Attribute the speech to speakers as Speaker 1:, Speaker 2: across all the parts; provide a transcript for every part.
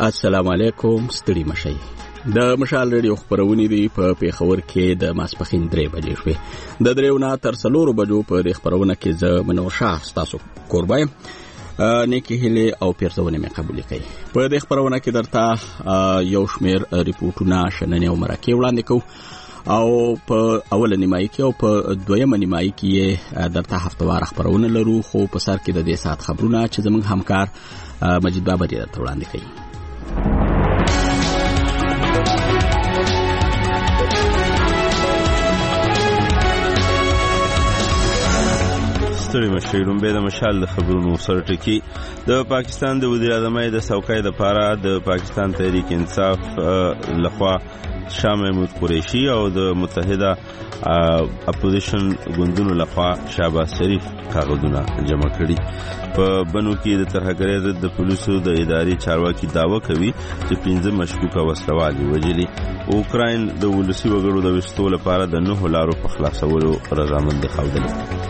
Speaker 1: السلام علیکم، ستړي مشئ. د مشال ریډیو خبرونه دي په پیښور کې د ماسپخین 3 بجې شوې. د 3 نه تر 4 بجو په خبرونه کې ز منور شاه تاسو قربایم نیکی هله او پیرزونه مې قبول کړي. په دې خبرونه کې درته یو شمیر ریپورتونه شننې او مرکه وړاندې کوم او په اول نیمایي کې او په دویمه نیمایي کې درته هفتوار خبرونه لرو، خو په سر کې د دې سات خبرونه چې زموږ همکار مجید بابا دې درته وړاندې کوي.
Speaker 2: ستړي مشرون به د مشال د خبرونو سره ټکی. د پاکستان د وزیر اعظم د څوکۍ د پاره د پاکستان تحریک انصاف لخوا شاه محمود قریشي او د متحده اپوزیشن ګوندونو لخوا شهباز شریف کاغذونه جمع کړي. په بنو کې د ترهګرۍ ضد د پولیسو د اداري چارواکي داوا کوي چې 15 مشکوکه وسلوال وژلي. اوکراین د ولسی وګړو د وستو لپاره د 9 لارو په خلاصولو رضامند ښودلې.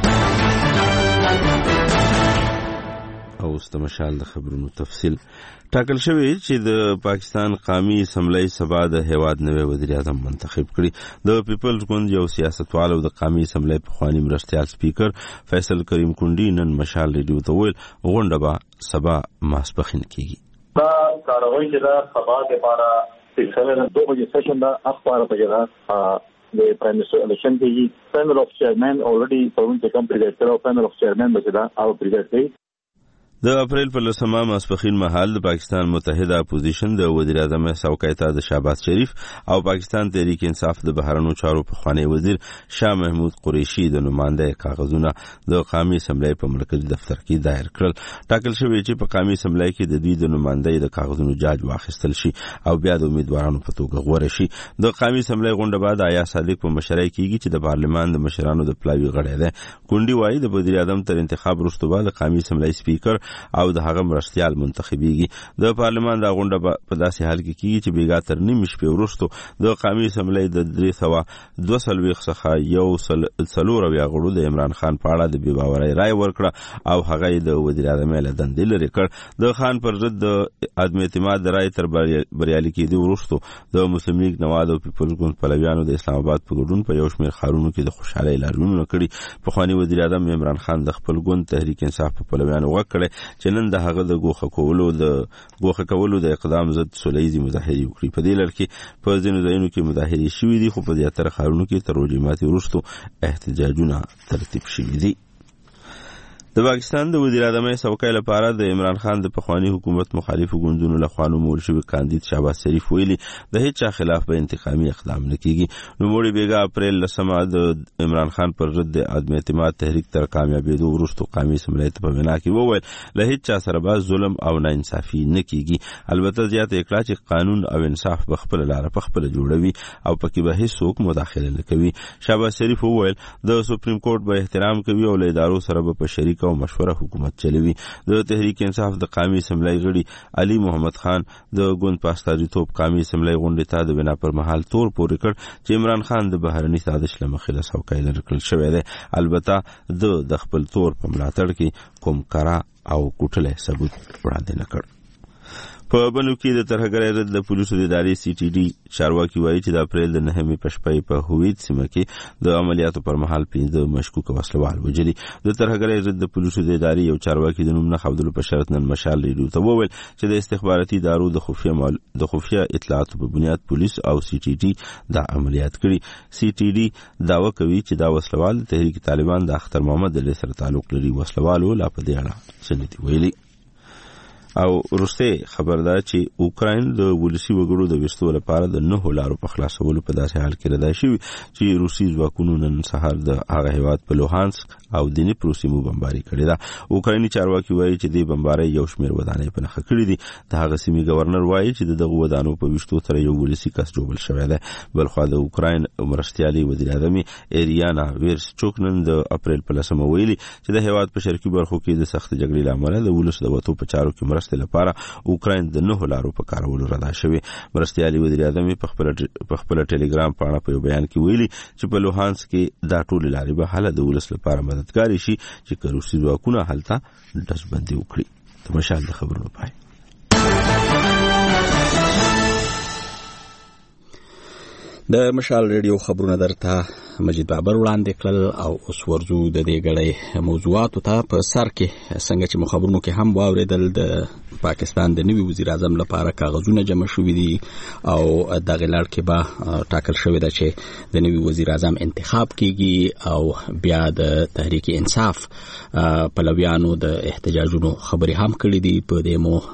Speaker 2: او د مشال د خبرونو تفصیل ټاکل شوی چې د پاکستان قومي اسمبلی سبا د هیواد نوې وزیر اعظم منتخب کړي. د پیپلز ګوند یو سیاستوال او د قومي اسمبلی په خواني مرستيال سپیکر فیصل کریم کونډي نن مشال ریډیو ته ویل غونډه به سبا ماسپخین کیږي.
Speaker 3: دا کاروي چې دا سبا د لپاره 2 بجې سیشن دا اخبار په جګه د پرایم منسٹر الیکشن کیږي. پینل اف چیئرمین اوريډي پرون ته کم پریزیډ کړو. پینل اف چیئرمین بچدا او پریزیډ کړي.
Speaker 2: د اپریل په 10 ماسپخین مهال د پاکستان متحده اپوزیشن د وزیر اعظم څوکۍ ته د شهباز شریف او پاکستان تحریک انصاف د بهرنیو چارو په خوانی وزیر شاه محمود قریشي د نمائنده کاغذونه د قومي اسمبلی په مرکزی دفتر کې دایر کړل. ټاکل شوی چې په قومي اسمبلی کې د دوی د نمائندګۍ د کاغذونو جاج واخیستل شي او بیا د امیدوارانو په توګه غوړه شي. د قومي اسمبلی غونډه بعد آیا صادق په مشرۍ کېږي چې د پارلمان د مشرانو د پلاوی غړی دی. کونډي وایي د وزیر اعظم تر انتخاب وروسته بعد قومي اسمبلی سپیکر او د هغه مرستيال منتخبيږي. د پارلمان د غونډه په داسې حال کې کیږي چې بیګا تر نیم شپې وروسته د قومي اسمبلی د 322 څخه یو سلور بیا غړو د عمران خان په اړه د بې باورۍ رائے ورکړه او هغه د وزیر اعظم له دندې لري کړ. د خان پر ضد د عدم اعتماد رائے تر بریالي کېدو وروسته د مسلم لیگ نواز او پیپلز ګوند پلویانو د اسلام آباد په ګډون په یو شمېر ښارونو کې د خوشحالۍ لاریونونه کړي. په خواني وزیر اعظم عمران خان د خپل ګوند تحریک انصاف په پلویانو وکړي چې نن د هغه د ګوښه کولو د اقدام ضد سولهیزي مظاهرې وکړي. په دې لړ کې په ځینو ځایونو کې مظاهرې شوې دي، خو په زیاتره ښارونو کې تر روژې ماتي وروسته احتجاجونه ترتیب شوي دي. د پاکستان د وزیر اعظم څوکۍ لپاره د عمران خان د پخوانی حکومت مخالفو ګوندونو لخوا نومول شوی کاندید شهباز شریف ویلي د هیڅ چا خلاف به انتقامي اقدام نه کیږي. نوموړي بیګا اپریل 10 د عمران خان پر ضد د عدم اعتماد تحریک تر کامیابېدو وروسته قومي اسمبلی ته په وینا کې وویل له هیڅ چا سره به ظلم او ناانصافي نه کیږي. البته زیاته کړه چې قانون او انصاف په خپل لار په خپل جوړوي او پکې به هیڅوک مداخله نه کوي. شهباز شریف وویل د سپریم کورټ به احترام کوي او له ادارو سره به په شریک او مشوره حکومت چلوي. د تحریک انصاف د قومي اسمبلی غړي علي محمد خان د ګوند په استازیتوب قومي اسمبلی غونډې ته د بنا پر مهال تور پورې کړ چې عمران خان د بهرني سازش له مخې له څوکۍ لرې کړل شوی دی. البته د خپل تور په ملاتړ کې کوم کارا او کوټلی ثبوت وړاندې نه کړ. په بنو کې د ترهګرۍ ضد د پولیسو د ادارې سی ټي ډي چارواکي وایي چې د اپریل د 9 په شپه په هویت سیمه کې د عملیاتو پر مهال 15 مشکوکه وسلوال وژلي. د ترهګرۍ ضد د پولیسو د ادارې یو چارواکي د نوم نه ښودلو په شرط نن مشال ریډیو ته وویل چې د استخباراتي ادارو د خفیه اطلاعاتو په بنیاد پولیس او سی ټي ډي دا عملیات کړي. سی ټي ډي داوا کوي چې دا وسلوال د تحریک طالبان د اختر محمد علی سره تعلق لري. وسلوالو لا په دې اړه څه نه دي ویلي. او روسي خبردار چې اوکراین د ولسی وګړو د وستو لپاره د 9 لارو په خلاصولو په داسې حال کې ردای شوی چې روسي ځواکونو نن سهار د هغه هیواد په لوهانسک او دینی پروسیمو بمباري کړې ده. اوکرایني چارواکي وایي چې د بمباري یو شمېر ودانۍ په نښه کړې دي. د هغه سیمې گورنر وایي چې دغه ودانو په وشتو تر یو ولسی کس جوړل شوی دی. بلخو د اوکراین مرستيالي وزیر اعظم ایریانا ویرسچوک نن د اپریل په 10 ویلي چې د هیواد په شرقي برخو کې د سخت جګړې لامل د ولس د وټو په چارو کې لپاره اوکراین د 9 لارو په کارولو رضا شوی. مرستيالي وزیر اعظم په خپل ټلګرام په اړه په بیان کې ویلي چې په لوهانسک کې دا ټول لارې به حل د ولس لپاره مددګار شي چې روسي ځواکونه هلته دسبندي وکړي. تماشا د خبرونو پای.
Speaker 1: د مشال ریډیو خبرونه درته مجید بابر وړاندې کړل او اوس ورځو د دې غړې موضوعاتو ته په سر کې څنګه چې خبرونو کې هم واوریدل د پاکستان د نوي وزیر اعظم لپاره کاغذونه جمع شوي دي او دغه لړ کې به ټاکل شوی دی چې د نوي وزیر اعظم انتخاب کیږي او بیا د تحریک انصاف پلویانو د احتجاجونو خبري هم کړې دي په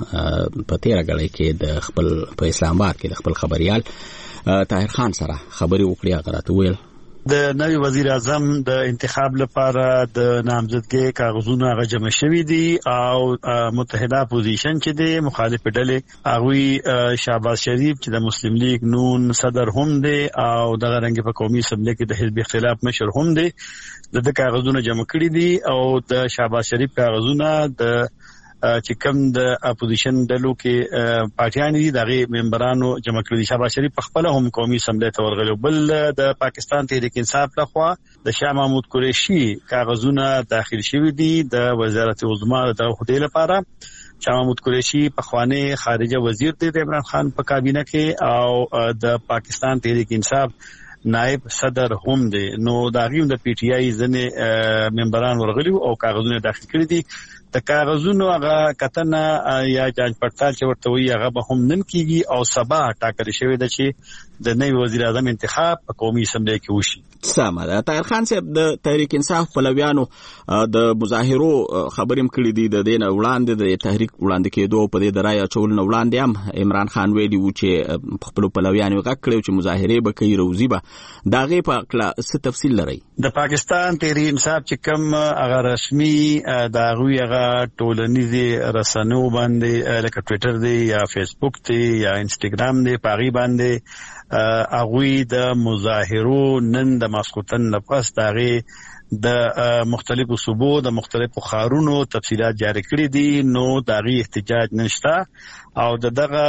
Speaker 1: دمو په تیر غړې کې د خپل په اسلام آباد کې د خپل خبريال طاهر خان سره خبري وکړي هغه ویل
Speaker 4: د نوي وزیر اعظم د انتخاب لپاره د نامزدګۍ کاغذونه هغه جمع شوي دي او متحده اپوزیشن چې د مخالف ډلې هغه شهباز شریف چې د مسلم لیگ نون صدر هم دی او د رنګ په قومي اسمبلی کې د حزب اختلاف مشر هم دی د کاغذونه جمع کړي دي او د شهباز شریف کاغذونه د چې کوم د اپوزیشن ډلو کې پارټیان دي دغه ممبرانو جمع کړي. شهباز شریف په خپل هم قومي اسمبلی ته ورغلی، بل د پاکستان تحریک انصاف لخوا د شاه محمود قریشي کاغذونه داخل شوي دي د وزارت عظما د خدای لپاره. شاه محمود قریشي پخوانی خارجه وزیر دی د عمران خان په کابینه کې او د پاکستان تحریک انصاف نائب صدر هم دی. نو داغیم د پی ټی آی ځنه ممبران ورغلی او کاغذونه داخل کړي دي. د کاغذونو هغه کتنه یا جانچ پړتال چې ورته وي هغه به هم نن کیږي او سبا ټاکل شوی دی چې د نوي وزیر اعظم انتخاب په قومي اسمبلی کې وشي.
Speaker 1: سمه ده. طاهر خان صاحب د تحریک انصاف پلویانو د مظاهرو خبرې کړې دي د دین وړاندې د تحریک وړاندې کېدو په دې درای چول نه وړاندې هم عمران خان ویلي و چې خپل پلویانو غږ کړو چې مظاهره به کوي روزي به داغه په اړه څه تفصیل لري.
Speaker 4: د پاکستان تحریک انصاف چې کوم هغه رسمي داغوی هغه ټولنیزي رسنیو باندې لکه ټوئیټر دی یا فیسبوک دی یا انستګرام دی پاغي باندې اغوی د مظاهرو نن د ماسکوتن لپس داغه د مختلفو صوبو د مختلفو خارونو تفصيلات جاری کړې دي. نو داغه احتجاج نشتا او دغه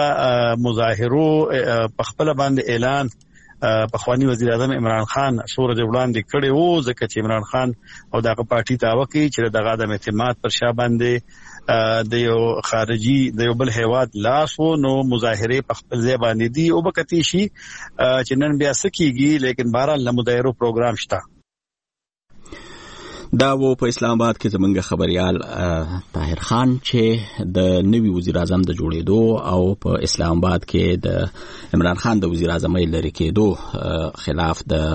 Speaker 4: مظاهرو په خپل باندې اعلان پخوانی وزیر اعظم عمران خان سورج وړاندې کړي وو ځکه چې عمران خان او دغه پارټي داوکی چې دغه د اعتماد پر شا باندې د یو خارجي د یو بل هیواد لاسو نو مظاهره په خپل ځای باندې دي او بکتی شي چې نن بیا سکیږي لیکن بهرحال لمدایرو پروګرام شته.
Speaker 1: دا و په اسلام آباد کې زمونږ خبريال طاهر خان چې د نوي وزیر اعظم د جوړېدو او په اسلام آباد کې د عمران خان د وزیر اعظم لري کېدو خلاف د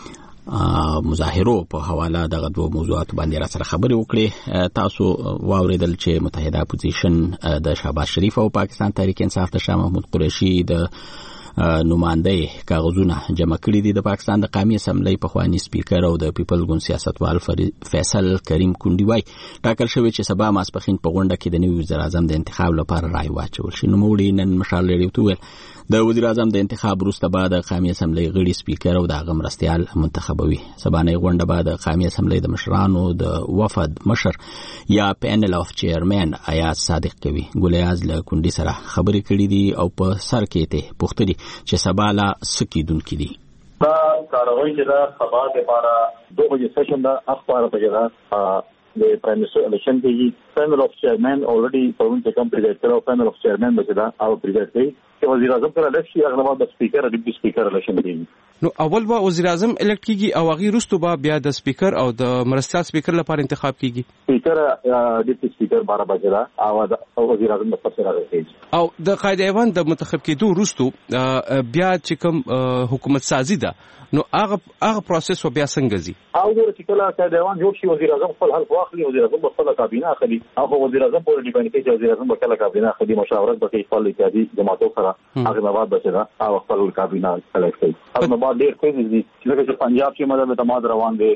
Speaker 1: مظاهرو په حواله دغه دوه موضوعات باندې را سره خبرې وکړي. تاسو واوریدل چې متحده اپوزیشن د شهباز شریف او پاکستان تحریک انصاف د شاه محمود قریشي د نمائندې کاغذونه جمع کړي دي. د پاکستان د قومي اسمبلی پخوانی سپیکر او د پیپل ګوند سیاستوال فیصل کریم کونډي وای ټاکل شوی چې سبا ماسپخین په غونډه کې د نوي وزیر اعظم د انتخاب لپاره رائے واچول شي. نو موږ نن مشال ریډیو ته ویل د وزیر اعظم د انتخاب وروسته بعد قومي اسمبلی غړي سپیکر او د مرستيال منتخبوي. سبانه غونډه بعد قومي اسمبلی د مشرانو د وفد مشر یا پینل اف چیرمن آیات صادق کوي ګولیاز له کونډي سره خبرې کړې دي او په سر کې ته پوښتنه چې سبا لا سکیدون کې دي.
Speaker 3: دا کاروي چې دا سبا د لپاره 2 بجې سیشن دا اخبار په جګړه د پرایم منسٹر الیکشن کې پینل اف چیرمن اوريدي پرون چې کوم پریزیډنټ کړو پینل اف چیرمن به دا او پریزیډنټ دی چې وزیر اعظم سره الیکشن هغه نواب د سپیکر او ډیپټي سپیکر الیکشن دی.
Speaker 5: نو اول به وزیر اعظم الیکټ کیږي او هغه وروسته به بیا د سپیکر او د مرستيال سپیکر لپاره انتخاب کیږي.
Speaker 3: سپیکر ډیپټي سپیکر 12 بجې دا او وزیر اعظم د پرسه راځي
Speaker 5: او د قائد ایوان د منتخب کېدو وروسته بیا چې کوم حکومت سازي ده نو هغه پروسس و بیا څنګه زی
Speaker 3: او د چې کله قائد ایوان جوړ شي وزیر اعظم خپل حل واخلي وزیر اعظم خپل کابینه اخلي او وزیر اعظم په دې باندې چې وزیر اعظم په کابینه اخلي مشاورت به کوي خپل اتحادي جماعتو سره هغه نواب بچا او خپل کابینه سلیکټ کوي. او نو بعد ډیر کوي چې پنجاب کې مدد اعتماد روان دي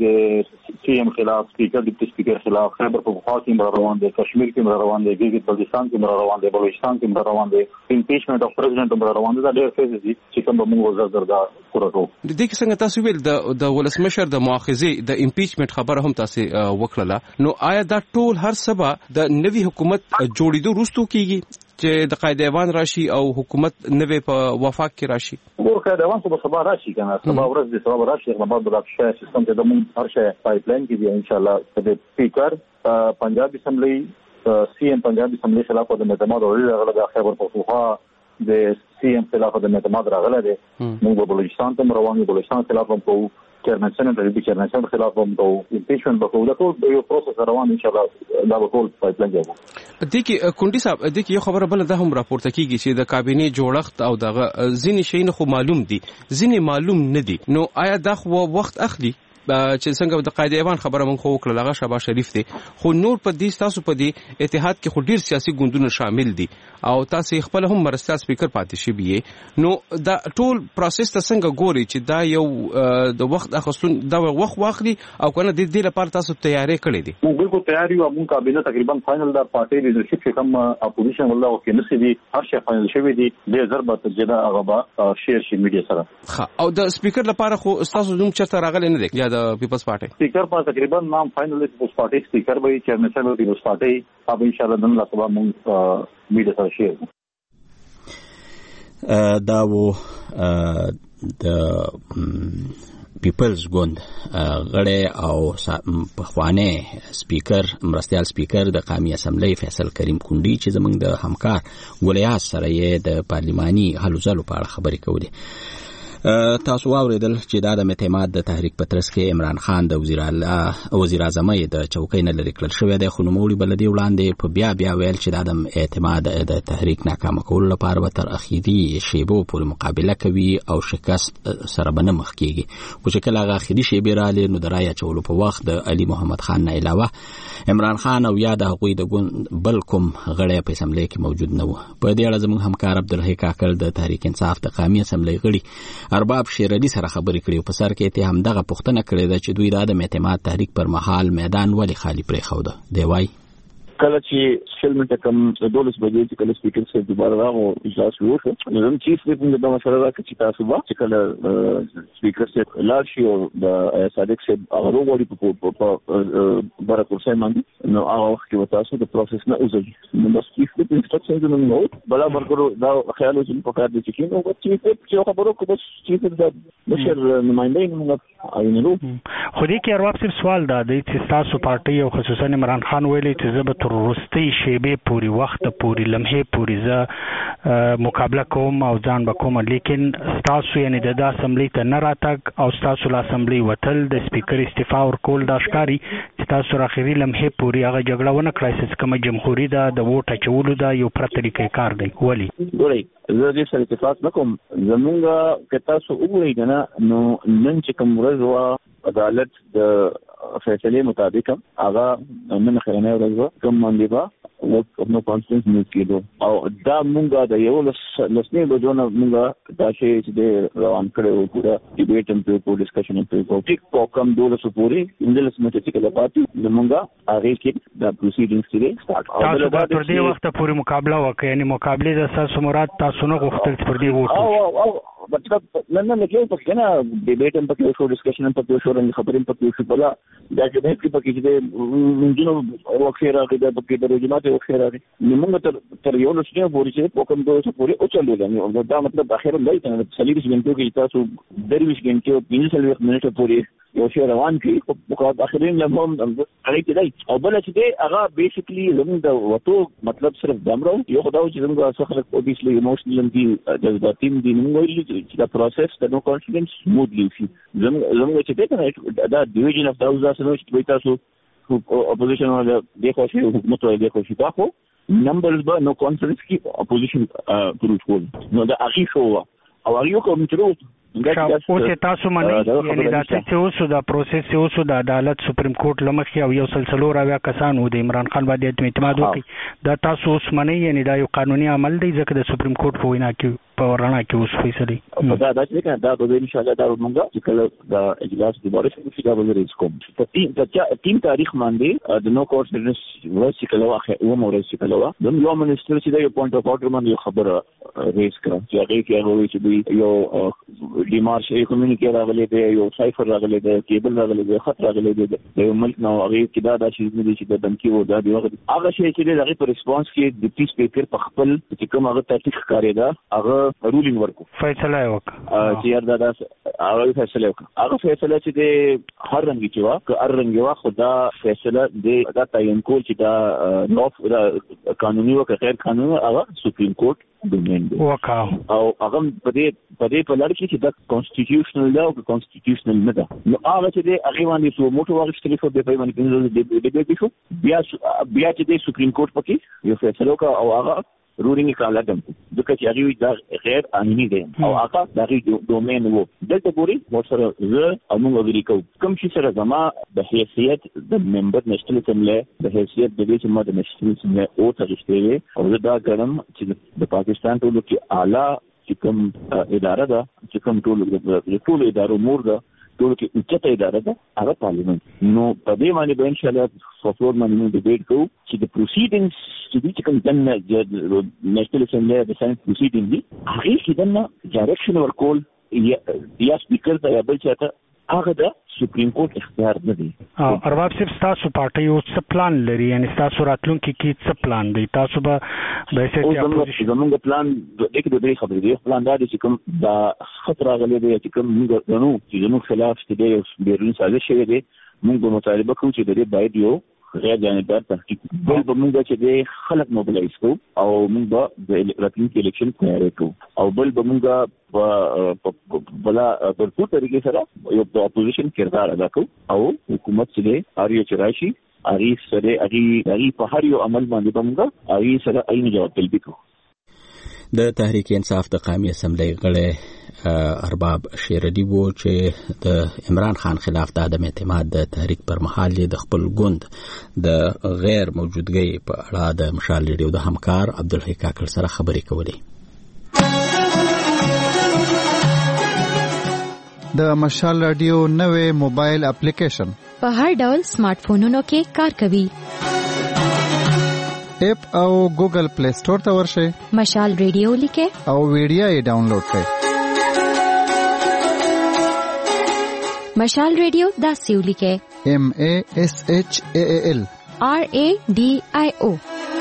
Speaker 3: د سی ایم خلاف سپیکر ډیپټي سپیکر خلاف خیبر پختونخوا کې روان دي کشمیر کې روان دي ګیلګت بلتستان کې روان دي بلوچستان کې روان دي امپیچمنت اف پریزیډنټ روان دي دا ډیر کوي چې کوم موږ زړه کورټو
Speaker 5: د دې څنګه تاسو ویل د ولسمشر د مؤاخذه د امپیچمنت خبره هم تاسو وکړه. نو آیا دا ټول هر سبا د نوي حکومت جوړېدو وروسته کیږي چې د قائد ایوان راشي او حکومت نوې په وفاق کې راشي؟
Speaker 3: قائد ایوان په سبا راشي کنه سبا ورځ د سبا راشي هغه بعد د شای سیستم ته د مون هر شای پایپ لاین کې دی ان شاء الله د سپیکر پنجاب اسمبلی سی ایم پنجاب اسمبلی خلاف د اعتماد اوري هغه د خیبر پختونخوا د سی ام خلاف د اعتماد راغله ده موږ په بلوچستان ته روانو بلوچستان خلاف هم کوو چیرمن سنټر د چیرمن سنټر خلاف هم کوو امپیچمنت به کوو دا ټول یو پروسس روان ان شاء الله دا به ټول پایپلاین جوړو
Speaker 5: د کې کونډي صاحب د کې یو خبره بل ده هم راپورته کیږي چې د کابینه جوړښت او دغه ځینې شیونه خو معلوم دي ځینې معلوم نه دي نو آیا دا خو وخت اخلي چې څنګه د قائد ایوان خبره مونږ خو وکړه هغه شهباز شریف دی خو نور په دې تاسو په دې اتحاد کې خو ډیر سیاسي ګوندونه شامل دي او تاسو خپل هم مرستیال سپیکر پاتې شي بي نو دا ټول پروسس ته څنګه ګوري چې دا یو د وخت اخستون دا وخت واخلي او کنه د دې لپاره تاسو تیاری کړی دي
Speaker 3: موږ بالکل تیاری یو موږ کابینه تقریبا فائنل دا پارټي لیډرشپ چې کوم اپوزیشن والله او کې نسي دي هر شي فائنل شوی دي د ضربه تجدا هغه شیر شي میډیا سره
Speaker 5: او د سپیکر لپاره خو تاسو دوم چرته راغلی نه دی یا د پیپلز پارټي
Speaker 3: سپیکر په تقریبا نام فائنل پیپلز پارټي سپیکر به چیرمن سره پیپلز پارټي اب ان شاء الله نن لا صبح موږ میډیا سره شیر
Speaker 1: دا و د پیپلز ګوند غړی او پخوانه سپیکر مرستیال سپیکر د قومي اسمبلی فیصل کریم کونډي چې زموږ د همکار ولیعت سره یې د پارلماني هلو ځلو په اړه خبرې کولې تاسو واوریدل چې دا د اعتماد د تحریک پترس کې عمران خان د وزیر اعظم د چوکۍ نه لري کړل شوی دی خو نوموړي بلدي وړاندې په بیا ویل چې دا د اعتماد د تحریک ناکام کول لپاره به تر اخیری شیبو پورې مقابله کوي او شکست سره به نه مخ کیږي خو چې کله هغه اخیری شیبې راغلې نو د رایه چولو په وخت د علي محمد خان نه علاوه عمران خان او یا د هغوی د بل کوم غړی په اسمبلی کې موجود نه و په دې اړه زموږ همکار عبدالحی کاکړ د تحریک انصاف د قومي اسمبلی غړي ارباب شیر علي سره خبرې کړې په سر کې ته هم دغه پوښتنه کړې ده چې دوی د عدم اعتماد تحریک پر مهال میدان ولې خالی پرې خوده دی وای
Speaker 6: کله چې شلمنټ کم 12 بجې چې کله سپیکر سره دوباره راغو اجلاس وشو نو چیف ویپ د مشوره راکړه چې تاسو به چې کله سپیکر سره لاړ شي او د صادق صاحب هغه وړي په بار کورسای باندې نو هغه وخت کې تاسو د پروسس نه اوسئ نو بس چیف ویپ انسټرکشنز نو بلا مرګرو دا خیال اوسې په کار دي چې کینو او چیف ویپ چې خبرو کو بس چیف ویپ د بشر نمائنده موږ اېنلو
Speaker 7: خو دې کې ارواب صاحب سوال دا دی چې تاسو پارټي او خصوصا عمران خان ویلي چې زه وروستي شیبې پوری وخت پوری لمحه پوری زه مقابله کوم او ځان بکوم لیکن تاسو یعنی د اسمبلی ته نه راتګ او تاسو له اسمبلی وتل د سپیکر استعفا ورکول د اشکاری چې تاسو راخري لمحه پوری هغه جګړه ونه کړای چې کوم جمهوریت د ووټ اچولو دا یو پر طریقې کار دی ولی
Speaker 6: ګورئ زه دې سره اتفاق نکوم زمونږ که تاسو وګورئ کنه نو نن چې کوم ورځ عدالت د فیصله مطابق هغه نن خلنه ورځ کوم باندې با نو کانفرنس نیوز کېدو او دا مونږه د یو لسنې بجونه مونږه دا شی چې روان کړو پورا ډیبیټ هم په ډسکشن هم په ټیک کوم دولت پورې اندلس مته چې کله پاتې مونږه هغه کې دا پروسیډینګز کې سٹارټ
Speaker 7: تاسو په دې وخت پورې مقابله وکړئ یعنی مقابله د اساس مراد تاسو نه غوښتل پر دې ووټ
Speaker 6: او مطلب نن کې په کنه ډیبیټ هم په شو ډسکشن هم په شو رنګ خبرې په شو بلا دا چې په کې چې مونږ وکړه راغی د په کې د رجمات وکړه راغی موږ تر یو لسنه پورې چې په کوم دوه پورې او چلو دا دا مطلب اخر لای کنه سلیریس غنټو کې تاسو درویش غنټو 15 منټه پورې یو شی روان کی په اخرین لمهم هغه کې دی او بل چې دی هغه بیسیکلی زموږ د وټو مطلب صرف دمرو یو خدای چې زموږ څخه خلک اوبیسلی ایموشنل دي جذباتي دي موږ چې دا پروسس د نو کانفیډنس سموثلی شي زموږ چې دی کنه دا ډیویژن اف داوز اسنو چې تاسو اپوزیشن ولا د خوشي حکومت ولا د خوشي تاسو نمبرز به نو کانفرنس کې اپوزیشن ګروپ کول نو دا اخی شو او هغه کوم چې
Speaker 7: اوس تاسو باندې یعنی دا چې اوس دا پروسس اوس د عدالت سپریم کورټ لمخې او یو سلسله راویا کسانو د عمران خان باندې اعتماد وکړي دا تاسو اوس باندې یعنی دا یو قانوني عمل دی ځکه د سپریم کورټ په وینا کې په ورانه کې اوس فیصله
Speaker 6: دا چې کنه دا به ان شاء الله دا موږ چې کله دا اجلاس د بارش کې دا به ریس کوم په تیم تاریخ باندې د نو کورټ ورس کله واخه او مورس کله وا د یو منسټر چې دا یو پوینټ اف اورډر باندې خبره ریس کړه چې هغه کې هغه چې دوی یو ډیمارش یې کمیونیکیټ راغلی دی یو سایفر راغلی دی کیبل راغلی دی خط راغلی دی د یو ملک نو هغه کې دا شی نه دي چې د دمکی و دا دی هغه شی چې دغه په ریسپانس کې د پیس پیپر په خپل چې کوم هغه تحقیق کاری دا هغه رولینګ ورکو
Speaker 7: فیصله وکړه
Speaker 6: چې یار دا هغه فیصله وکړه هغه فیصله چې د هر رنګ چې وا که هر رنګ وا خدا فیصله د دا تعین کول چې دا نو قانوني او غیر قانوني هغه سپریم کورټ د ډومین دی
Speaker 7: وکاو
Speaker 6: او هغه په دې په لړ کې چې د کانسټیټیوشنل لا او کانسټیټیوشنل نه ده نو هغه چې د هغه باندې څو موټو واغښتل شو د په باندې د ډیبیټ شو بیا چې د سپریم کورټ پکې یو فیصله وکړ او هغه رولینګ کاله دم ځکه چې هغه دا غیر قانوني دی او هغه د ډومین وو دلته ګوري ورسره زه او موږ ویریکو کوم چې سره زما د حیثیت د ممبر نېشنل اسمبلی د حیثیت د دې چې ما د نېشنل اسمبلی او ترشته او دا ګرم چې د پاکستان ټولو کې اعلی چې کوم اداره ده چې کوم ټول ادارو مور ده ټول کې اوچته اداره ده هغه پارلیمنت نو په دې باندې به ان شاء الله سوفور باندې ډیبیټ کوو چې د پروسیډینګز چې کوم د نېشنل اسمبلی د ساينس پروسیډینګ دي هغه کې د ډایرکشن ورکول یا سپیکر دا یا بل چاته هغه د سپریم کورټ اختیار نه دی
Speaker 7: ارباب صاحب تاسو پارټي او څه پلان لري یعنی تاسو راتلونکي کې څه پلان دی تاسو به د
Speaker 6: زموږ پلان د دې خبرې دی پلان دا چې کوم دا خطر غلې دی چې کوم موږ نو خلاف چې د بیرون سازش شوی دی موږ مطالبه کوو چې د دې باید یو غیر جانبدار تحقیق بل به موږ چې د خلک موبلایز کوو او موږ به د راتلونکي الیکشن تیاری کوو او بل به موږ بلا برپور طریقې سره یو د اپوزیشن کردار ادا کوو او حکومت چې اړ یو چرایشي اړ سره اړ په هر یو عمل باندې به موږ اړ سره عین جواب طلبي کوو
Speaker 1: د تحریک انصاف د قومي اسمبلی غړی ارباب شیردی وو چې د عمران خان خلاف د عدم اعتماد د تحریک پر مهال د خپل ګوند د غیر موجودګۍ په اړه د مشال ریډیو د همکار عبدالحی کاکړ سره خبرې کولې.
Speaker 8: د مشال رادیو نوې موبایل اپلیکیشن
Speaker 9: په هر ډول سمارټ فونونو کې کار کوي.
Speaker 8: اپ او ګوګل پلی سٹور ته ورشئ
Speaker 9: مشال ریډیو لیکه
Speaker 8: او ویډیو یې ډاونلوډ کړئ.
Speaker 9: مشال ریډیو دا سیو لیکه
Speaker 8: MASHAAL
Speaker 9: RADIO.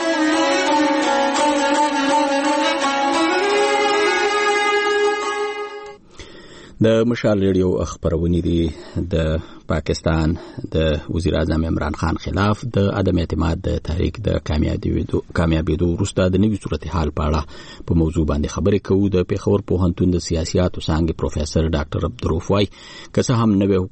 Speaker 1: د مشال ریډیو خبرونه دي د پاکستان د وزیر اعظم عمران خان خلاف د عدم اعتماد د تحریک د کامیابیدو وروسته د نوي صورتحال په اړه په موضوع باندې خبرې کوو. د پیښور پوهنتون د سیاسياتو څانګې پروفیسور ډاکټر عبدالرؤف وايي که څه هم نوي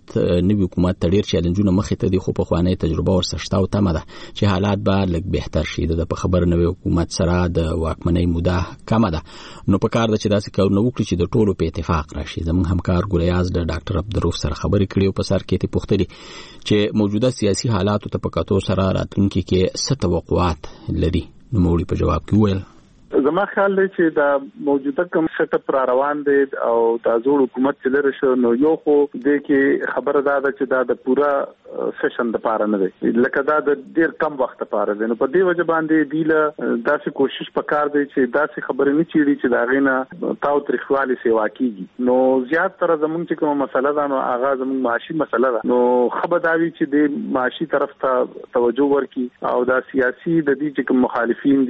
Speaker 1: حکومت ته ډېر چیلنجونه مخې ته دي خو په خوانې تجربه ورسره او تمه ده چې حالات به لږ بهتر شي. د خبر نوي حکومت سره د واکمنۍ موده کمه ده نو په کار ده چې داسې کارونه وکړي چې د ټولو په اتفاق راشي. زموږ همکار ګولیاز د ډاکټر عبدالرؤف سره خبرې کړې او په سر کې پوښتنه چې موجوده سیاسي حالات ته په کتو سره راتلونکي کې څه توقعات لري نو مولي په جواب کې وویل
Speaker 10: زما خیال دی چې دا موجوده کوم سیټ اپ را روان دی او دا جوړ حکومت چې لري شو نو یو خو د کې خبره ده چې دا د پورا سیشن د پاره نه دی لکه دا د ډیر کم وخت لپاره دی نو په دې وجه باندې دیله داسې کوشش وکړ دی چې داسې خبرې نه چیړي چې دا غینه تاو تاریخوالي سیوا کیږي. نو زیات تر زمونږ چې کومه مسله ده نو هغه زمونږ معاشي مسله ده نو خبرداري چې د معاشي طرف ته توجه ورکړي او دا سیاسي د دې چې کوم مخالفین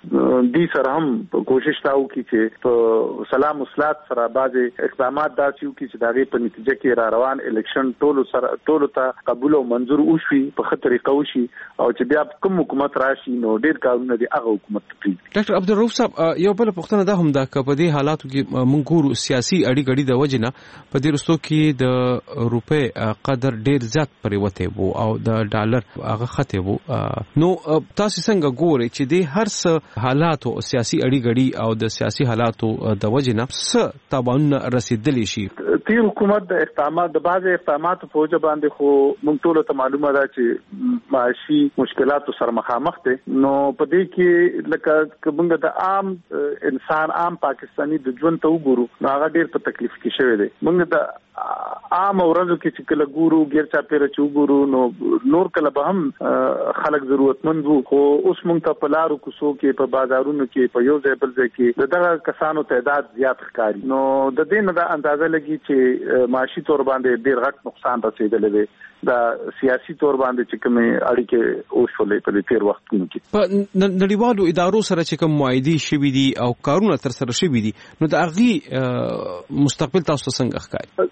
Speaker 10: دي سره هم کوشش تاو کی چې په سلام اصلاحات سره بعضي اقدامات داسیو کی چې دغه په نتیجه کې را روان الیکشن ټولو ته قبول او منظور وشي په خطر قوشي او چې بیا کوم حکومت راشي نو ډیر کارونه دي هغه حکومت ته.
Speaker 5: ډاکټر عبدالرؤف صاحب یو بل پوښتنه ده هم دا په دې حالاتو کې موږ ګورو سیاسي اړیګړي د وجنه په دې رستو کې د روپې قدر ډیر زیات پریوته وو او د ډالر هغه خته وو نو تاسو څنګه ګورئ چې د هر څه حالاتو سیاسي اړیګړي او د سیاسي حالاتو د وجنه څه تبعون رسیدلی شي؟
Speaker 10: تیر حکومت د اقدامات د بعض اقدامات په وجه باندې خو موږ ټول ته معلومه ده چې معاشي مشکلاتو سره مخامخ دي نو په دې کې لکه موږ د عام انسان عام پاکستانی د ژوند ته وګورو نو هغه ډیر په تکلیف کې شوی دی. موږ د عام ورځو کې چې کله ګورو غیر چا پیره چوغورو نو نور کله به هم خلک ضرورتمند وو خو اوس موږ ته په لارو کوڅو کې په بازارونو کې په یو ځای بل ځای کې دغه کسانو تعداد زیات ښکاري نو د دې نه د اندازه لګي چې معاشي تور باندې ډیر غټ نقصان رسیدلی دی دا سیاسي تور باندې چې کومه اړیکې او شولې په تیر وخت کې
Speaker 5: په نړیوالو ادارو سره چې کوم معاهدې شوي دي او کارونه تر سره شوي دي نو د هغه مستقبل تاسو څنګه ښکاري؟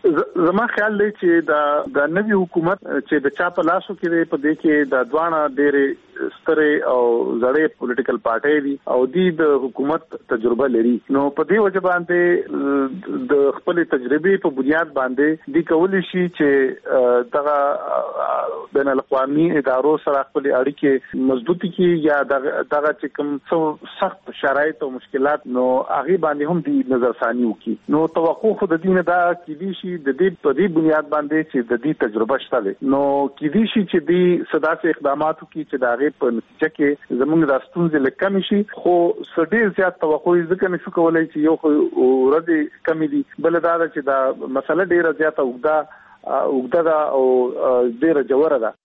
Speaker 10: زما خیال دی چې د نوي حکومت چې د چا په لاسو کې په دې کې د دوانه ډېرې ستره او زړې پولیټیکل پارټي دي او د حکومت تجربه لري. نو په دې وجه باندې د خپل تجربې په بنیاد باندې د کولی شي چې دغه بین الاقوامي ادارو سره خپل اړیکې مضبوطی کی یا دغه چې کوم سخت شرایط او مشکلات نو هغه باندې هم د نظر ثاني وکي. نو توقع خو د دین دا کې دي شي د دې په دې بنیاد باندې چې د دې تجربه شته نو کې دي شي چې د صدا سي اقداماتو کې چې داغه په نتیجه کې زموږ د ستونزې لکم شي خو ډېر زیات توقع ځکه نشو کولای چې یو ورځ کم دي بل دا چې دا مسله ډېره زیاته وګدا او ډېره جوړه ده.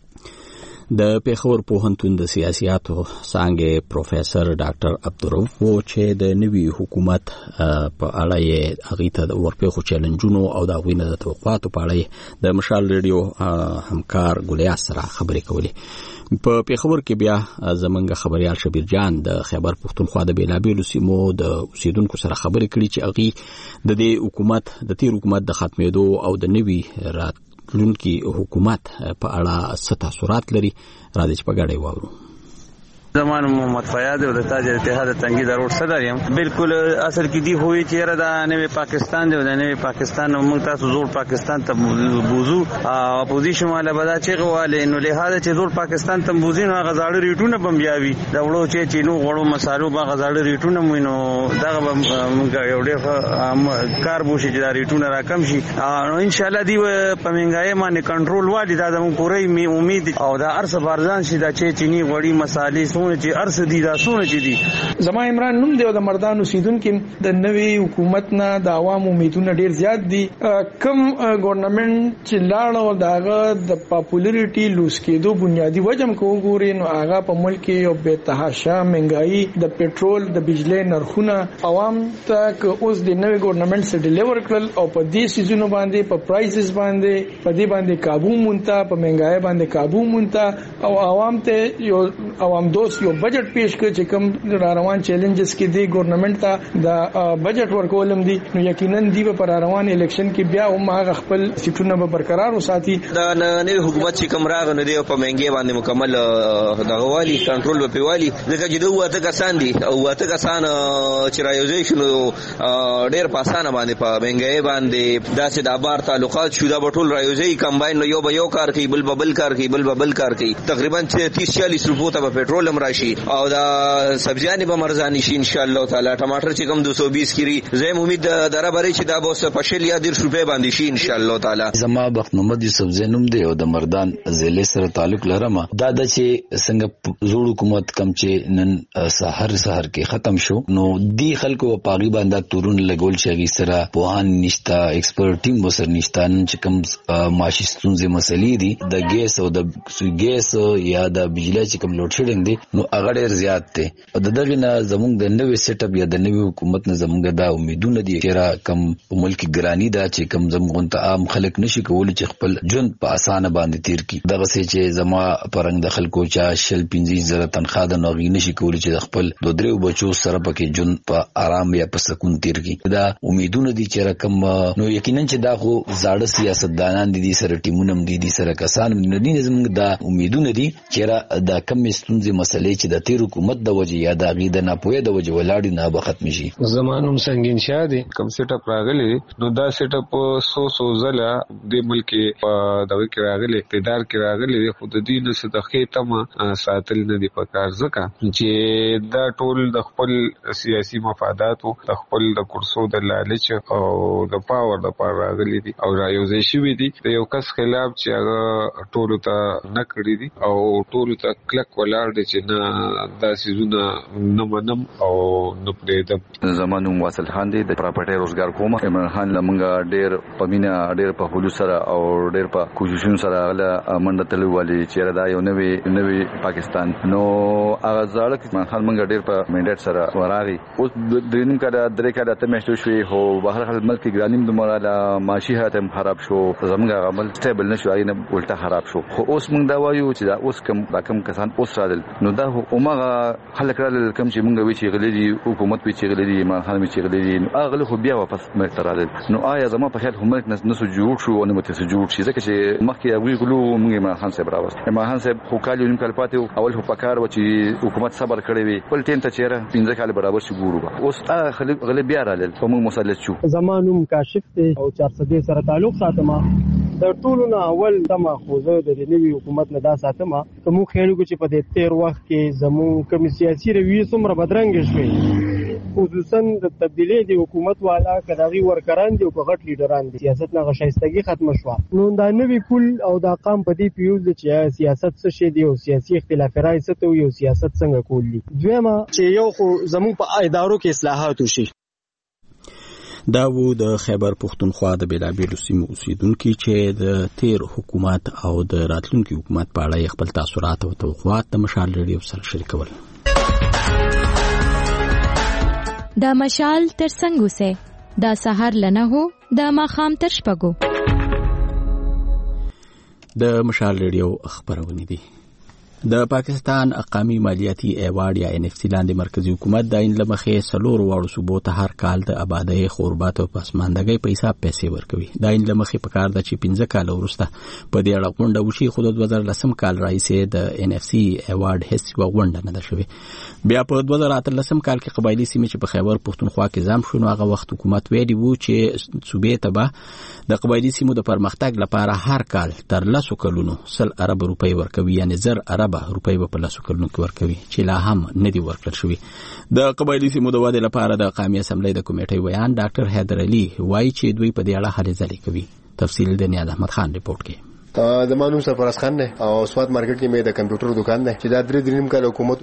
Speaker 1: د پیښور پوهنتون د سیاسياتو څانګې پروفیسور ډاکټر عبدالرؤف و چې د نوي حکومت په اړه یې هغه ته ورپېښو چیلنجونو او د غوینه د توقعاتو په اړه د مشال ریډیو همکار ګلیاس سره خبرې کولې. په پیښور کې بیا زمونږ خبريال شبیر جان د خیبر پښتونخوا د بیلابیلو سیمو د اوسیدونکو سره خبرې کړې چې هغه د دې حکومت د تیر حکومت د ختمېدو او د نوي راتلونکي حکومت په اړه څه تاثیرات لري. راځي چې په ګډه وورو.
Speaker 11: زمان محمد فیاض او د تاج اتحاد تنگی دروړ صدر یم. بالکل اصل کې دی هوی چې را د نوې پاکستان دی د نوې پاکستان موږ تاسو زوړ پاکستان ته بوزو اپوزیشن والا بدا چې غواله نو له هغه چې زوړ پاکستان ته بوزي نو غزاړه ریټونه بم بیاوي دا وړو چې نو غړو مسالو با غزاړه ریټونه مو نو دا موږ یو ډېر کار بوشي چې دا ریټونه راکم شي نو ان شاء الله دی په منګای باندې کنټرول والی دا موږ پوره امید او دا ارس بارزان شي دا چې چینی غړي مسالې چې ارس دي دا سونه چې دي.
Speaker 12: زما عمران نوم دی او د مردانو سیدونکو د نوي حکومت نه د عوامو امیدونه ډیر زیات دي. کم ګورنمنت چې لاړو داغه د پاپولریټي لوس کېدو بنیادی وجم کو ګوري نو هغه په ملک کې یو بے تحاشا مهنګای د پېټرول د بجلی نرخونه عوام ته اوس د نوي ګورنمنت سره ډیلیور کړل او په دې سيزونو باندې په پرایسز باندې په دې باندې قابو مونته په مهنګای باندې قابو مونته او عوام ته یو عوام دوست یو بجټ پیش کړ چې کوم روان چیلنجز کې دی ګورنمنت ته د بجټ ورکولم دي نو یقینا دی په روان الیکشن کې بیا هم هغه خپل سیټونه به برقرار وساتي.
Speaker 13: د نوې حکومت چې کوم راغ نه دی په منګي باندې مکمل د غوالي کنټرول په پیوالي ځکه چې دوه ته کسان دي او واته کسان چې رایوزیشن ډېر په اسانه باندې په منګي باندې داسې د بار تعلقات شو دا ټول رایوزي کمباین یو به یو کار کوي بل کار کوي بل کار کوي تقریبا 30-40 روپو ته پټرول راشي او دا سبزیان به مرزانی شي ان شاء الله تعالی. ټماټر چې کوم 220 کری زم امید دره بری چې دا به پښل یا 100 روپے باندې شي ان شاء الله تعالی.
Speaker 14: زما بخت محمد یوسف زینوم دی او د مردان ضلع سره تعلق لرم. دا د چې څنګه زوړ حکومت کم چې نن سحر کې ختم شو نو دی خلکو پاغي باندې تورون لګول شي سره پوهان نشتا ایکسپرت ټیم وسر نشتا نن چې کوم معاشي ستونزې مسلې دي د ګیس او د ګیس یا د بجلی چې کوم لوډ شیډینګ دي نو هغه ډیر زیات دي. دغه نه زموږ د نوې سیټ اپ یا د نوې حکومت نه زموږ دا امیدونه دي چې را کم ملک ګرانی دا چې کم زموږ ته عام خلک نشي کولای چې خپل ژوند په اسانه باندې تیر کی. دغه څه چې زما پرنګ د خلکو چا شل 15,000 تنخواه د نوغي نشي کولای چې خپل دوه درو بچو سره پکې ژوند په آرام یا په سکون تیر کی. دا امیدونه دي چې رقم نو یقینا چې دا خو زاړه سیاستدانان دي سره ټیمونم دي سره کسان دي زموږ دا امیدونه دي چې را د کم ستونزې مسلې چې د تیر حکومت د وجه یا د غي د ناپوهه د وجه ولاړی نه به ختم شي.
Speaker 15: زمانوم سنگین شادي کم سیټ اپ راغلی نو دا سیټ اپ سو زله د ملک په دغه کې راغلی اقتدار کې راغلی خو د دین صدقه تمه ساتل نه دی پکار ځکه چې دا ټول د خپل سیاسي مفادات او د خپل د کورسو د لالچ او د پاور د پاره راغلی دي او رايوځي شوی دي د یو کس خلاف چې هغه ټول ته نه کړی دي او ټول ته کلک ولاړ دي چې نه دا سيزونه نه منم او نه پرېدم.
Speaker 16: زمانوم واصل خان دی د پراپرټي روزګار کوم عمران خان لمنګ ډېر پمینه ډېر په خلوص سره او ډېر په کوششونو سره له منډه تلو والی چې دا یو نوې پاکستان نو هغه ځاړه عمران خان منګ ډېر په منډه سره وراغي اوس درینم کړه درې کړه ته مشته شوی هو بهر حال ملک ګرانیم د موراله ماشي هاتم خراب شو زمونږ عمل سټیبل نشو اینه الټا خراب شو خو اوس موږ دا وایو چې دا اوس کم کسان اوس راځل نو دا همغه خلک را کم چې مونږ وی چې غلي حکومت وی چې غلي ما خان وی چې غلي اغله خو بیا واپس مرتراله نو آیا زما په خیال همت نسو جوړ شو او نه مت جوړ شي ځکه چې مخکې هغه غلو مونږ ما خان صاحب راوست ما خان صاحب خو کال یو کال پاتې اول خو پکار و چې حکومت صبر کړی وي ول ټین ته چیرې 15 کال برابر شي ګورو اوس غلي بیا رااله په موږ مسلط شو
Speaker 17: زمانوم کاشف او 400 سره تعلق ساتما د ټولو نه اول دمه خوځو د نوي حکومت نه دا ساتما کوم خېلو چې په دې تیر وخت کې زمو کوم سیاسي رویه څومره بدرنګ شوي خصوصا د تبدیلی د حکومت والا کداغي ورکران دي او غټ لیډران دي سیاست نه غشایستګي ختم شو نو دا نوی کول او دا قام په دې پیوز چې سیاست څه شي دی او سیاسي اختلاف رائے څه ته یو سیاست څنګه کولی دویمه چې یو خو زمو په ادارو کې اصلاحات وشي
Speaker 1: دا و د خیبر پختونخوا د بیلابیلو سیمو اوسیدونکو چې د تیر حکومت او د راتلونکي حکومت په اړه خپل تاثرات او توقعات د مشال ریډیو سره شریکول.
Speaker 9: دا مشال تر څنګه سه دا سحر لنه هو دا ماخام تر شپګو
Speaker 1: د مشال ریډیو خبرونه دي. د پاکستان اقامي مالیاتي ایوارډ یا NFC لاندې مرکزی حکومت د عین لمخې سلور واړو صوبو ته هر کال د آبادی خوربات او پسماندګۍ په حساب پیسې ورکوي. د عین لمخې په کار د چې 15 کال وروسته په دې اړه غونډه وشي خو د 2013 کال راځي د NFC ایوارډ هیڅ غونډه نه ده شوې. بیا په 2013 کال کې قبایلی سیمې چې په خیبر پختونخوا کې ځام شو هغه وخت حکومت ویلي وو چې صوبې ته به د قبایلی سیمو د پرمختګ لپاره هر کال تر 100 کلونو 100 ارب روپۍ ورکوي یعنی زر ارب روپۍ په لاسو کلونو کې ورکوي چې لا هم نه دی ورکړل شوی. د قبایلی سیمو د ودې لپاره د قومي اسمبلی د کمیټې ویان ډاکټر حیدر علي وایي چې دوی په دې اړه هلې ځلې کوي. تفصیل د نیاز احمد خان رپورټ کې.
Speaker 18: زمانو سرفراز خان نه او سواد مارکیټ کې مې د کمپیوټر دکان ده چې دا 3 کال حکومت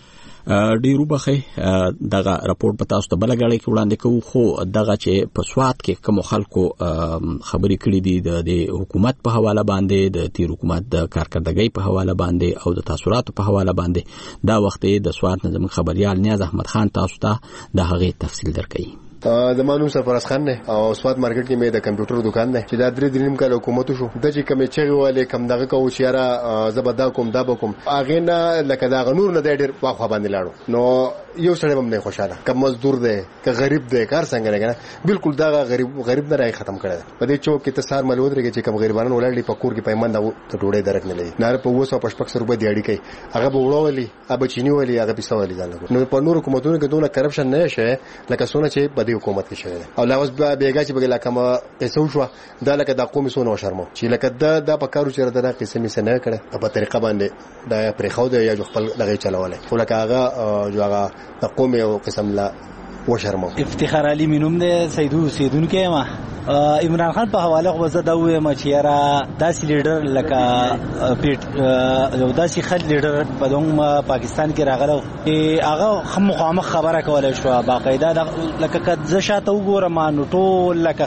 Speaker 1: ډیرو بخې دغه راپورټ په تاسو ته بلګړې کې وړاندې کوو خو دغه چې په سواد کې کوم خلکو خبرې کړې دي د حکومت په حواله باندې د تیر حکومت د کارکردګۍ په حواله باندې او د تاثیراتو په حواله باندې دا وخت د سواد نظم خبريال نیاز احمد خان تاسو ته د هغې تفصیل درکړي.
Speaker 18: زمانو سرفراز خان نه او سواد مارکیټ کې مې د کمپیوټر دکان ده چې دا 3 کال حکومت شو د چې کوم چې والے کم دغه کو چیرې زبدا کوم دا بکم اغه نه لکه دا غنور نه ډېر واخوا باندې لاړو نو یو سره هم نه خوشاله کم مزدور دی که غریب دی کار څنګه نه بالکل دا غریب نه راي ختم کړی په دې چوک کې تسار ملود رګي چې کم غریبانو ولړي په کور کې پیمند او ټوډې درک نه لې نه په 255 روپے دی اړي کوي هغه وړولې ابا چيني ولې هغه پیسې ولې ځل نو په نور حکومتونو کې دونه کرپشن نه شي لکه سونه چې په دې حکومت کې شوی او لاوس بیګا چې بګلا کوم پیسې شو دا لکه د قومي سونه شرمو چې لکه دا په کارو چیرې دا قسم یې نه کړه په طریقه باندې دا پرې خو دی یا خپل دغه چلواله خو لکه هغه جو هغه د قومي او قسم لا و شرمو.
Speaker 19: افتخار علي مينوم دې سیدون کې ما عمران خان په حواله خو زه دا وې ما چیرې داسې لیډر لکه پیټ یو داسې خل لیډر په دوم پاکستان کې راغله هغه مخامخ خبره کوله شو باقاعده لکه کله شاته وګورم نو ټول لکه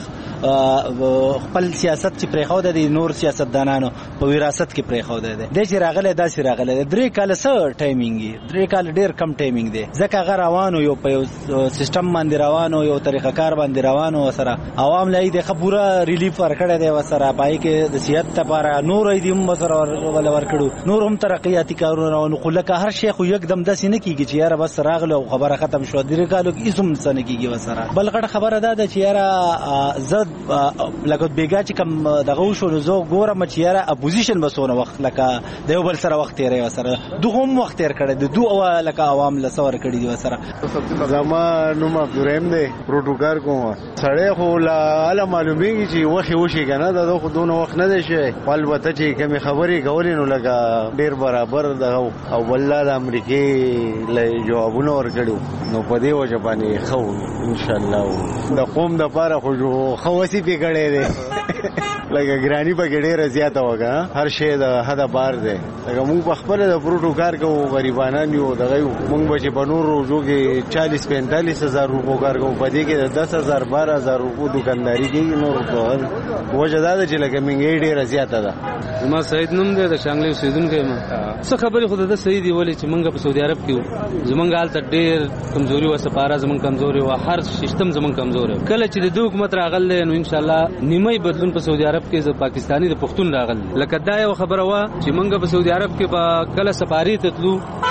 Speaker 19: خپل سیاست چې پرېخو د نور سیاستدانانو په وراثت کې پرېخو دی د چې راغله داسې راغله 3 کال سره ټایمینګ 3 کال ډیر کم ټایمینګ دی ځکه هغه روانو یو په سیستم باندې روانو یو طریقه کار باندې روانو سره عوام لای د خبره ریلیف ورکړه دی وسره پای کې د صحت لپاره نور ایدي هم سره ورکړو نور هم ترقیاتی کارونه نو خلک هر شیخ یکدم داسې نه کیږي چې یاره بس راغله خبره ختم شو 3 کالو کې اسم سن کیږي وسره بل غټ خبره ده چې یاره زد لکه بیګا چې کوم دغه شو نو زه ګورم چې یاره اپوزیشن بسونه وخت لکه د یو بل سره وخت یې وسره دوه هم وخت یې کړی د دوه لکه عوام لسور کړی دی وسره
Speaker 20: زما نو ما دریم دی پروتوکار کوم سړی خو لا معلومیږي چې وخی کنه دا خو دونه وخت نه دی شي البته چې کوم خبرې کولې نو لکه ډیر برابر دغه او والله د امریکای له جوابونه ورکړو نو په دې وجه باندې خو ان شاء الله د قوم د پاره خو خواسي پیګړې دي لکه ګرانی په ګډه زیاته وګه هر شی د حد بار دی لکه موږ په خپل د پروتوکار کو غریبانان یو دغه موږ به په نور روزو کې 40-45 هزار روپو کار کو پدې کې 10,000 12,000 روپو دکانداري کې نور په وجه دا چې لکه منګي ډیره زیاته ده.
Speaker 21: ما سید نوم دی د شانګلې اوسیدونکو ما څه خبرې خود د سید دی ولې چې موږ په سعودي عرب کې زمونږ حالت ډیر کمزوري و سپاره زمونږ کمزوري و هر سیستم زمونږ کمزوري کله چې د حکومت راغله نو ان شاء الله نیمه بدلون په سعودي عرب کې د پاکستاني د پښتون راغله لکه دا یو خبره وا چې موږ په سعودي عرب کې په کله سفاري تطلو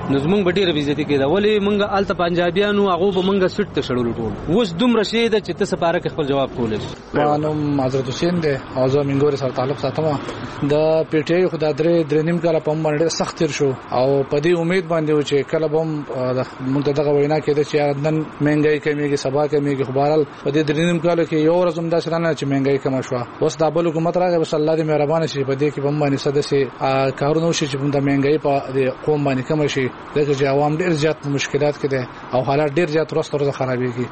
Speaker 21: نو زمونږ به ډېره بېزتي کېده ولې موږ هلته پنجابیانو هغو به موږ سټ ته شړلو ټول اوس دومره شی ده چې ته سپاره کې خپل جواب کولی شي.
Speaker 2: ما نوم حضرت حسین دی او زه مینګورې سره تعلق ساتم. د پی ټی آی خو دا درې نیم کاله په باندې ډېر سخت تېر شو او په دې امید باندې و چې کله به موږ دغه وینا کېده چې نن مهنګای کمیږي سبا کمیږي خو بهرحال په دې درې نیم کالو کې یو ورځ هم داسې رانه چې مهنګای کمه شوه. اوس دا بل حکومت راغی بس الله دې مهربانه شي په دې کې به باندې سدسې کارونه وشي چې د مهنګای په قوم باندې کم شي ځکه چې عوام ډېر زیات مشکلات کې دي او حالات ډېر زیات ورځ خرابېږي.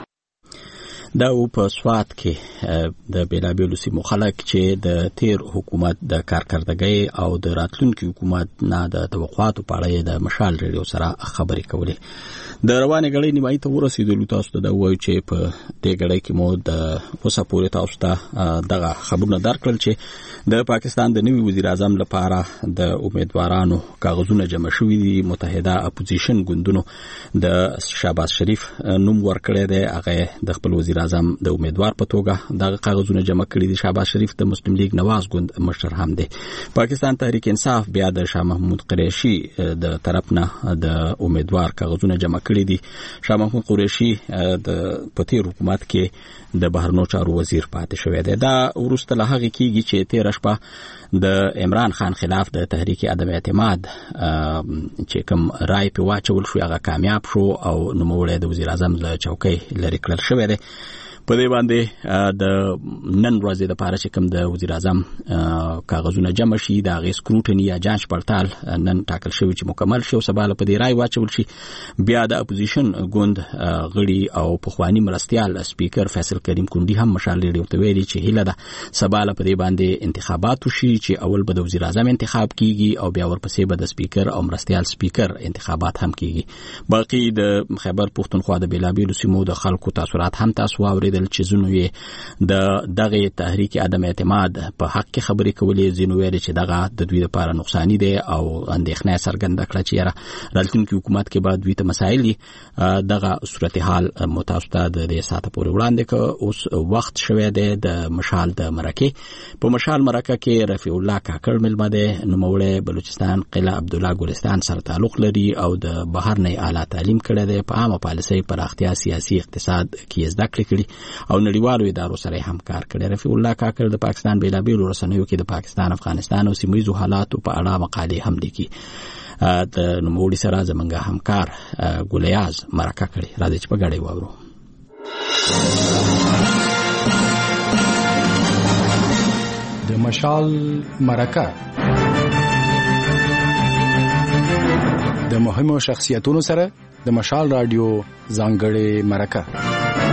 Speaker 1: دا په سوات کې د بیلابیلو سیمو خلک چې د تیر حکومت د کارکردګۍ او د راتلونکي حکومت نه د توقعاتو په اړه د مشال ریډیو سره خبرې کولې. د روانې غړې نیمایي ته ورسېدلو. تاسو ته دا وایو چې په دې غړې کې مو د اوسه پورې تاسو ته دغه خبرونه درکړل چې د پاکستان د نوي وزیر اعظم لپاره د امیدوارانو کاغذونه جمع شوي دي. متحده اپوزیشن ګوندونو د شهباز شریف نوم ورکړی دی. هغه د خپل وزیر اعظم د امیدوار په توګه دغه کاغذونه جمع کړي دي. شهباز شریف د مسلم لیگ نواز ګوند مشر هم دی. پاکستان تحریک انصاف بیا د شاه محمود قریشي د طرف نه د امیدوار کاغذونه جمع کړي دي. شاه محمود قریشي د پتیر حکومت کې د بهرنیو چارو وزیر پاتې شوی دی. دا وروسته له هغې کېږي چې تېره شپه د عمران خان خلاف د تحریک عدم اعتماد چې کوم رای په واچول شو هغه کامیاب شو او نوموړی د وزیر اعظم له چوکۍ لرې کړل شوی دی. په دې باندې د نن ورځې لپاره چې کوم د وزیر اعظم کاغذونه جمع شي د هغې سکروټني یا جانچ پړتال نن ټاکل شوی چې مکمل شي او سبا له په دې رای واچول شي. بیا د اپوزیشن ګوند غړي او پخواني مرستیال سپیکر فیصل کریم کونډي هم مشال ریډیو ته ویلي چې هیله ده سبا له په دې باندې انتخابات وشي چې اول به د وزیر اعظم انتخاب کیږي او بیا ورپسې به د سپیکر او مرستیال سپیکر انتخابات هم کیږي. باقي د خیبر پښتونخوا د بیلابیلو سیمو د خلکو تاثرات هم تاسو واورېدل چې ځینو یې د دغه تحریک عدم اعتماد په حق کې خبرې کولې. ځینو ویل چې دغه د دوی لپاره نقصاني دی او اندېښنه څرګنده کړه چې یاره راتلونکي حکومت کې به دوی ته مسایل دي. دغه صورتحال متاسو ته د دې ساعته پورې وړاندې که اوس وخت شوی دی د مشال د مرکې. په مشال مرکه کې رفیع الله کاکړ مېلمه دی. نوموړی بلوچستان قلعه عبدالله ګلستان سره تعلق لري او د بهر نه اعلی تعلیم کړی دی. په عامه پالیسۍ پراختیا سیاسي اقتصاد کې زده کړې کړي او نړیوالو ادارو سره هم کار کړی. رفیع الله کاکړ د پاکستان بیلابیلو رسنیو کې د پاکستان افغانستان او سیمه ییزو حالاتو په اړه مقالې هم لیکي. د نوموړي سره زمونږ همکار ګلیاز مرکه کړې. راځئ چې په ګډه واورو.
Speaker 22: د مشال مرکه د مهمو شخصیتونو سره د مشال رادیو ځانګړې مرکه.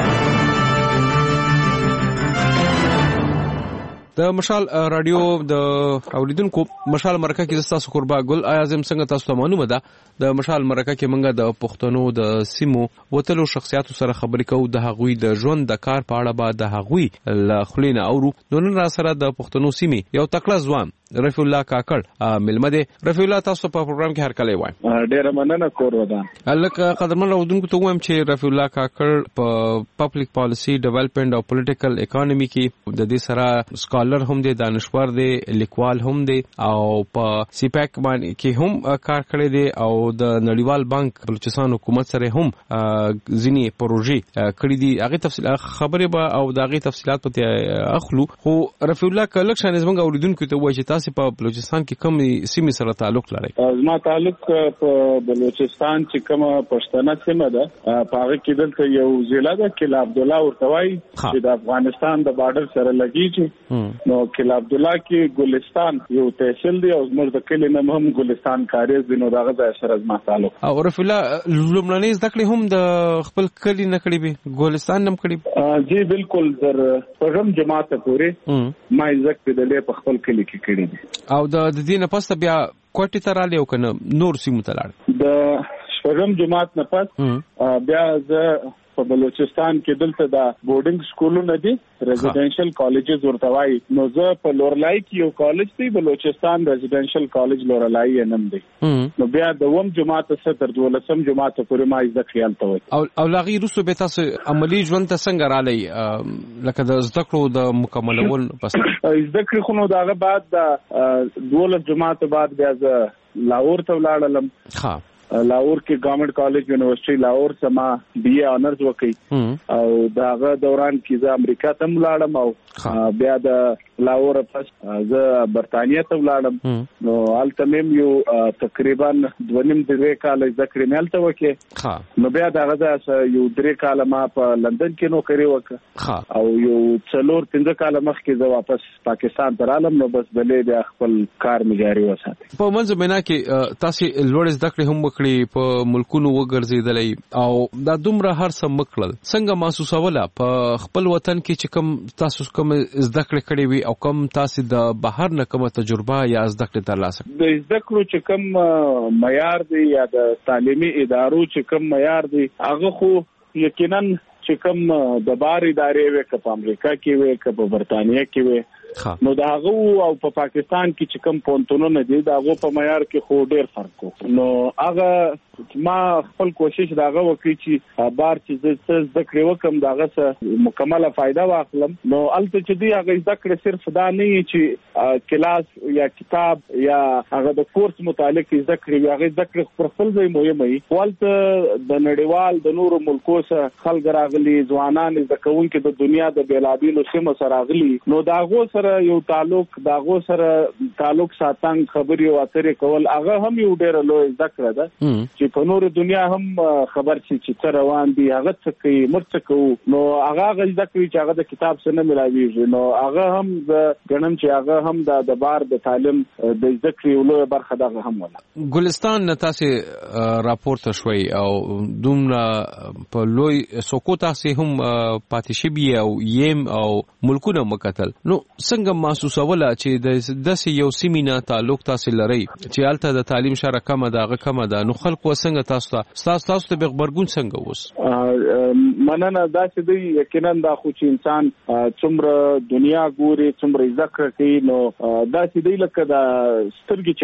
Speaker 5: د مشال رادیو د اوریدونکو مشال مرکه کې تاسو قربا ګل اعظم څنګه تاسو ته معلومه ده د مشال مرکه کې منګه د پښتنو د سیمو وتلو شخصیاتو سره خبرې کوو. د هغوی د ژوند د کار په اړه به د هغوی له خلینو اورو. نن را سره د پښتنو سیمې یو تکړه ځوان رفیع الله کاکړ ملمه دی. رفیع الله تاسو په پروګرام کې هر کله وای.
Speaker 10: ډیره مننه کور ودان.
Speaker 5: الکه قدرمن راودونکو ته وایم چې رفیع الله کاکړ په پبلک پالیسی ډیولپمنٹ او پولیټیکل اکانومي کې د دې سره سکالر هم دی، دانشور دی، لیکوال هم دی او په سیپیک باندې کې هم کار کړی دی او د نړیوال بانک بلوچستان حکومت سره هم ځینی پروژې کړې دي. هغه تفصیل خبره به او د هغه تفصيلات په اخلو. خو رفیع الله کلکشن زمونږ اوریدونکو ته وایي چې تاسو په بلوچستان کې کوم سیمې سره تعلق لرئ؟
Speaker 10: زما تعلق په بلوچستان چې کومه پښتنه سیمه ده په هغه کې دلته یو ضلع ده قلعه عبدالله ورته وایي چې د افغانستان د بارډر سره لګیږي. نو قلعه عبدالله کې ګلستان یو تحصیل دی او زموږ د کلی نوم هم ګلستان کاریز دی. نو دغه ځای سره زما تعلق.
Speaker 5: او رفیع الله لومړنۍ زده کړې هم د خپل کلی نه کړې وي، ګلستان هم کړې؟
Speaker 10: جی بالکل تر پغم جماعت پورې ما زده کړې په خپل کلی کې کړې دي.
Speaker 5: او د دې نه پس بیا کوټې ته رالی او کنه نور سیمو ته لاړ؟
Speaker 10: د شپږم جماعت نه پس بیا زه په بلوچستان کې دلته دا بورډینګ سکولونه دي، ریزیډنشل کالجز ورته وایي. نو زه په لورلای کې یو کالج دی بلوچستان ریزیډنشل کالج لورلای یې نوم دی. نو بیا د وم جماعت څخه تر 12م جماعت پورې ما زده خیال ته وایي.
Speaker 5: او لاغي روسو به تاسو عملی ژوند ته څنګه رالی لکه د زده کړو د مکملول پس؟
Speaker 10: زده کړې خو نو داغه بعد د 12 جماعت بعد بیا زه لاهور ته ولاړم. لاهور کې ګورنمنت کالج یونیورسيټي لاهور سما بي اي آنرز وکړ او داغه دوران کې زه امریکا ته ولاړم او بیا د لاهور پس زه برتانیې ته ولاړم نو التمیم یو تقریبا 2.5 کال زده کړې مل ته وکړ نو بیا داغه یو 3 کال ما په لندن کې نوکری وکړه او یو 4-5 کال مخکې زه واپس پاکستان ته رالم نو بس بلې د خپل کار مجاري وساتم
Speaker 5: په منځ مینا کې تاسو لوړ زده کړې هم وکړي په ملکونو وګرځیدلې او دا دومره هر څه مکړل څنګه محسوسوله په خپل وطن کې چې کوم تاسو کوم زده کړې کړې وي او کوم تاسو د بهر نه کومه تجربه یا زده کړې ترلاسه
Speaker 10: د زده کړو چې کوم معیار دی یا د تعلیمي ادارو چې کوم معیار دی هغه خو یقینا چې کوم د بار ادارې وي که په امریکا کې وي که په برتانیې کې وي نو دا هغه او په پاکستان کې چې کوم پونتونونه دي دا هغه په معیار کې خو ډېر فرق وو نو هغه ما خپل کوشش داغه وکړي چې بار چې زه ذکر وکم داغه څه مکمله فائدہ واخلم نو الته چې دی هغه ذکر صرف دا نه چې کلاس یا کتاب یا هغه د کورس متعلق ذکر وي هغه ذکر پر خپل ځای مهم وي ولته د نړیوال د نورو ملکو سره خلک راغلي ځوانان د کوونکو د دنیا د بیلابیلو سیمو سره راغلي نو داغه سره یو تعلق داغه سره تعلق ساتنګ خبري او اترې کول هغه هم یو ډېر لوی ذکر ده چې په نور دنیا هم خبر شي چې څه روان دي هغه څه کوي مرڅ کوي نو هغه غږ کوي چې هغه د کتاب سره ملاويږي نو هغه هم د غنم چې هغه هم د بار د تعلیم د ذکر یو لوی برخه ده هم ولا
Speaker 5: ګلستان تاسو راپورته شوي او دومره په لوی سوکو تاسو هم پاتې شي او یم او ملکونه مکتل نو څنګه محسوسوله چې د یو سیمینه تعلق تاسو لري چې الته د تعلیم شره کم ده نو خلک وسنګ تاسو ته خبرګون څنګه اوس
Speaker 10: مننه دا چې دی یقینا دا خو چې انسان څومره دنیا ګوري څومره ذکر کوي نو دا چې دی لکه دا سترګې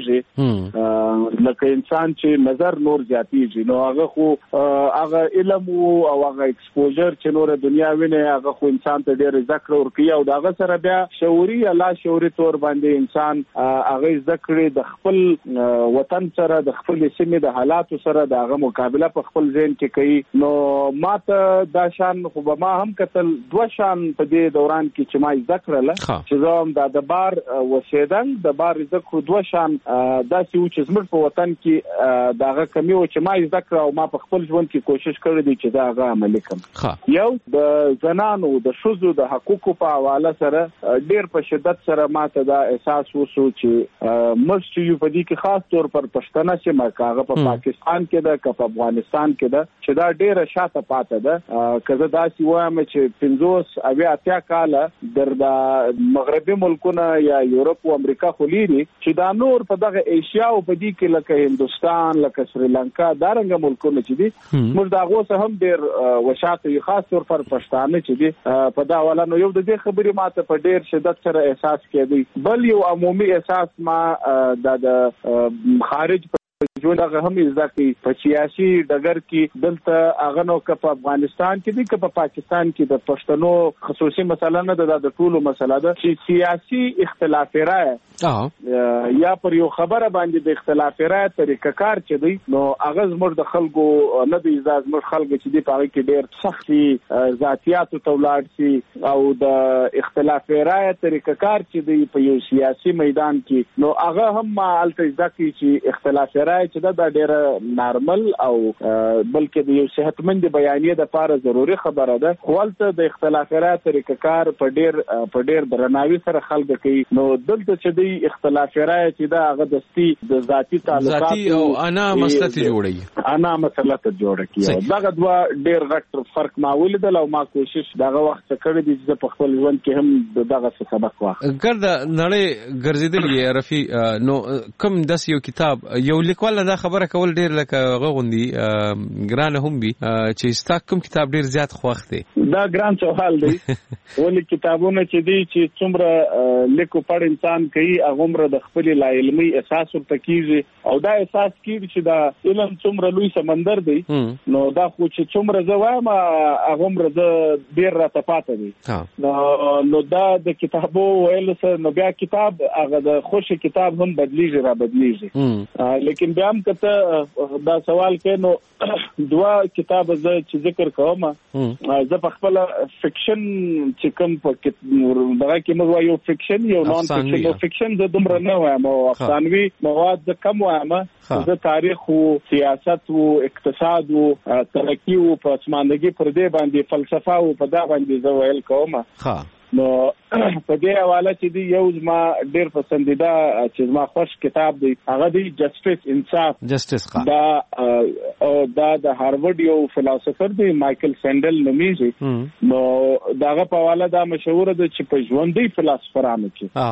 Speaker 10: چورونیږي لکه انسان چې نظر نور زیاتیږي نو هغه خو هغه علم او هغه ایکسپوژر چې نور دنیا ویني هغه خو انسان ته ډېر ذکر ورکوي او داغه سره بیا شعوري الله شعوري تور باندې انسان هغه ذکر د خپل وطن سره د خپل سیمې د حالاتو سره دغه مقابله په خپل ذهن کې کوي نو ماته دا شان خو به ما هم کتل دوه شان په دې دوران کې چې ما ذکر له چې زم د بار وسیدن د بار ذکر دوه شان دا چې زموږ په وطن کې دغه کمی او چې ما ذکر او ما په خپل ژوند کې کوشش کړې دي چې دغه عملي کړم یو د زنانو د شذو د حقوقو په حواله سره ډېر په شدت سره ماته دا احساس وسو چې مرشي په دې کې خاص طور پر پښتنه چې هغه په پاکستان کې ده که په افغانستان کې ده چې دا ډیره شاته پاتې ده که دا سی وایم چې 50-80 کال د مغربي ملکونو یا یورپ او امریکا خلیری چې دا نور په دغه ایشیا او په دې کې لکه هندستان لکه سریلانکا دا رنګ ملکونه چې دي موږ دا غوسه هم ډیر وشاته یو خاص طور پر پښتانه چې دي په دا ولانو یو د دې خبرې ماته په ډیر شدت سره احساس کېدی بل یو عمومي احساس ما د خارج ژوند هغه هم ځکه په سیاسي ډګر کې دلته هغه نو که په افغانستان کې دي که په پاکستان کې د پښتنو خصوصي مسله نه ده د ټولو مسله ده چې سیاسي اختلاف رائے یا پر یو خبره باندې د اختلاف رائے طریقه کار چې دی نو هغه زموږ د خلکو نه دی زموږ خلک چې دی په هغه کې ډېر سختي ذاتياتو تولاړ شي او د اختلاف رائے طریقه کار چې دی په یو سیاسي میدان کې نو هغه هم الته ځکه چې اختلاف رائے چې دا ډېر نارمل او بلکې د یو صحتمند بیانیه د لپاره ضروری خبره ده خپلته د اختلاف رائے طریقه کار په ډېر درناوي سره خلک کوي نو دلته چې دی اختلاف رائے چې دا هغه دستي د ذاتی تعلقات
Speaker 5: او انا مسله ته جوړه کیږي دا دوه ډېر غټ فرق ما ولیدل او ما کوشش دغه وخت کړی دی چې په خپل ژوند کې هم دغه سبق واخلم ګرد نړۍ ګرځیدل رفي نو کوم داس یو کتاب یو لیکوال دا خبره کول ډیر لکه غوندي ګران هم بي چې ستا کوم کتاب ډیر زیات خوښ دی
Speaker 10: دا ګران سوال دی ولې کتابونه چې دي چې څومره لیکو پړ انسان کوي هغه د خپل لا علمي اساس ورته کیږي او دا اساس کیږي چې دا علم څومره لوی سمندر دی نو دا خو چې څومره زوایم هغه د ډیر راته پاتې دی نو دا د کتابو ویل سره نو بیا کتاب هغه د خوشي کتاب هم بدلیږي را بدلیږي لیکن بیا هم کته دا سوال کوي نو دوا کتاب چې ذکر کوم زه په خپل فکشن چې کوم په دغه کې موږ وایو فکشن یو نون فکشن او فکشن د دومره نه وایم او افسانوي مواد د کم وایم د تاریخ او سیاست او اقتصاد او ترقی او پسماندګي پر دې باندې فلسفه او په دا باندې زه ویل کوم نو په دې حواله چې دی یو زما ډیر پسندیده چې زما خوښ کتاب دی هغه دی جسټس دا د هارورډ یو فلسفر دی مایکل سینډل نومیږي نو داغه په حواله دا مشهور دی چې په ژوندۍ فلسفرانو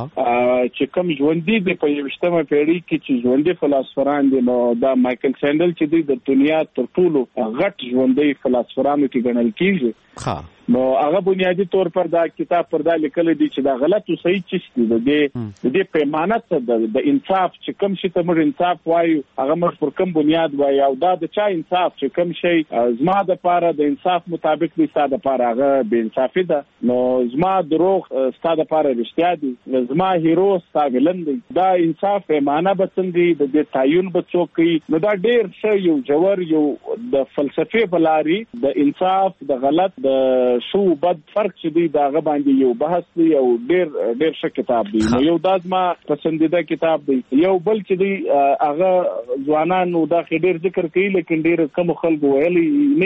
Speaker 10: کې چې کوم ژوندۍ دی په 20مه پیړۍ کې چې ژوندۍ فلسفران دي نو دا مایکل سینډل چې دی د دنیا تر ټولو غټ ژوندۍ فلسفرانو کې ګڼل کیږي نو هغه بنیادی طور پر دا کتاب پر دا لیکل دي چې دا غلط او صحیح چیز دی د دې پیمانه څه د انصاف چې کوم شي ته موږ انصاف وایو هغه موږ پر کوم بنیاد وایو او دا د چا انصاف چې کوم شي زما د پاره د انصاف مطابق دي ستاسو لپاره هغه بے انصافي ده نو زما دروغ ستاسو لپاره رښتیا دي زما هیرو ستاسو ولن دي دا انصاف پیمانه بسندي د دې تعین بچوکي نو دا ډیر څه یو جوور یو د فلسفي بلاري د انصاف د غلط د شو بد فرق چې دی داغه باندې یو بحث دی او ډیر ښه کتاب دی نو یو دازما پسندیده کتاب دی یو بل چې دی هغه ځوانانو دا ډیر ذکر کوي لیکن ډیر کم خلکو ویلي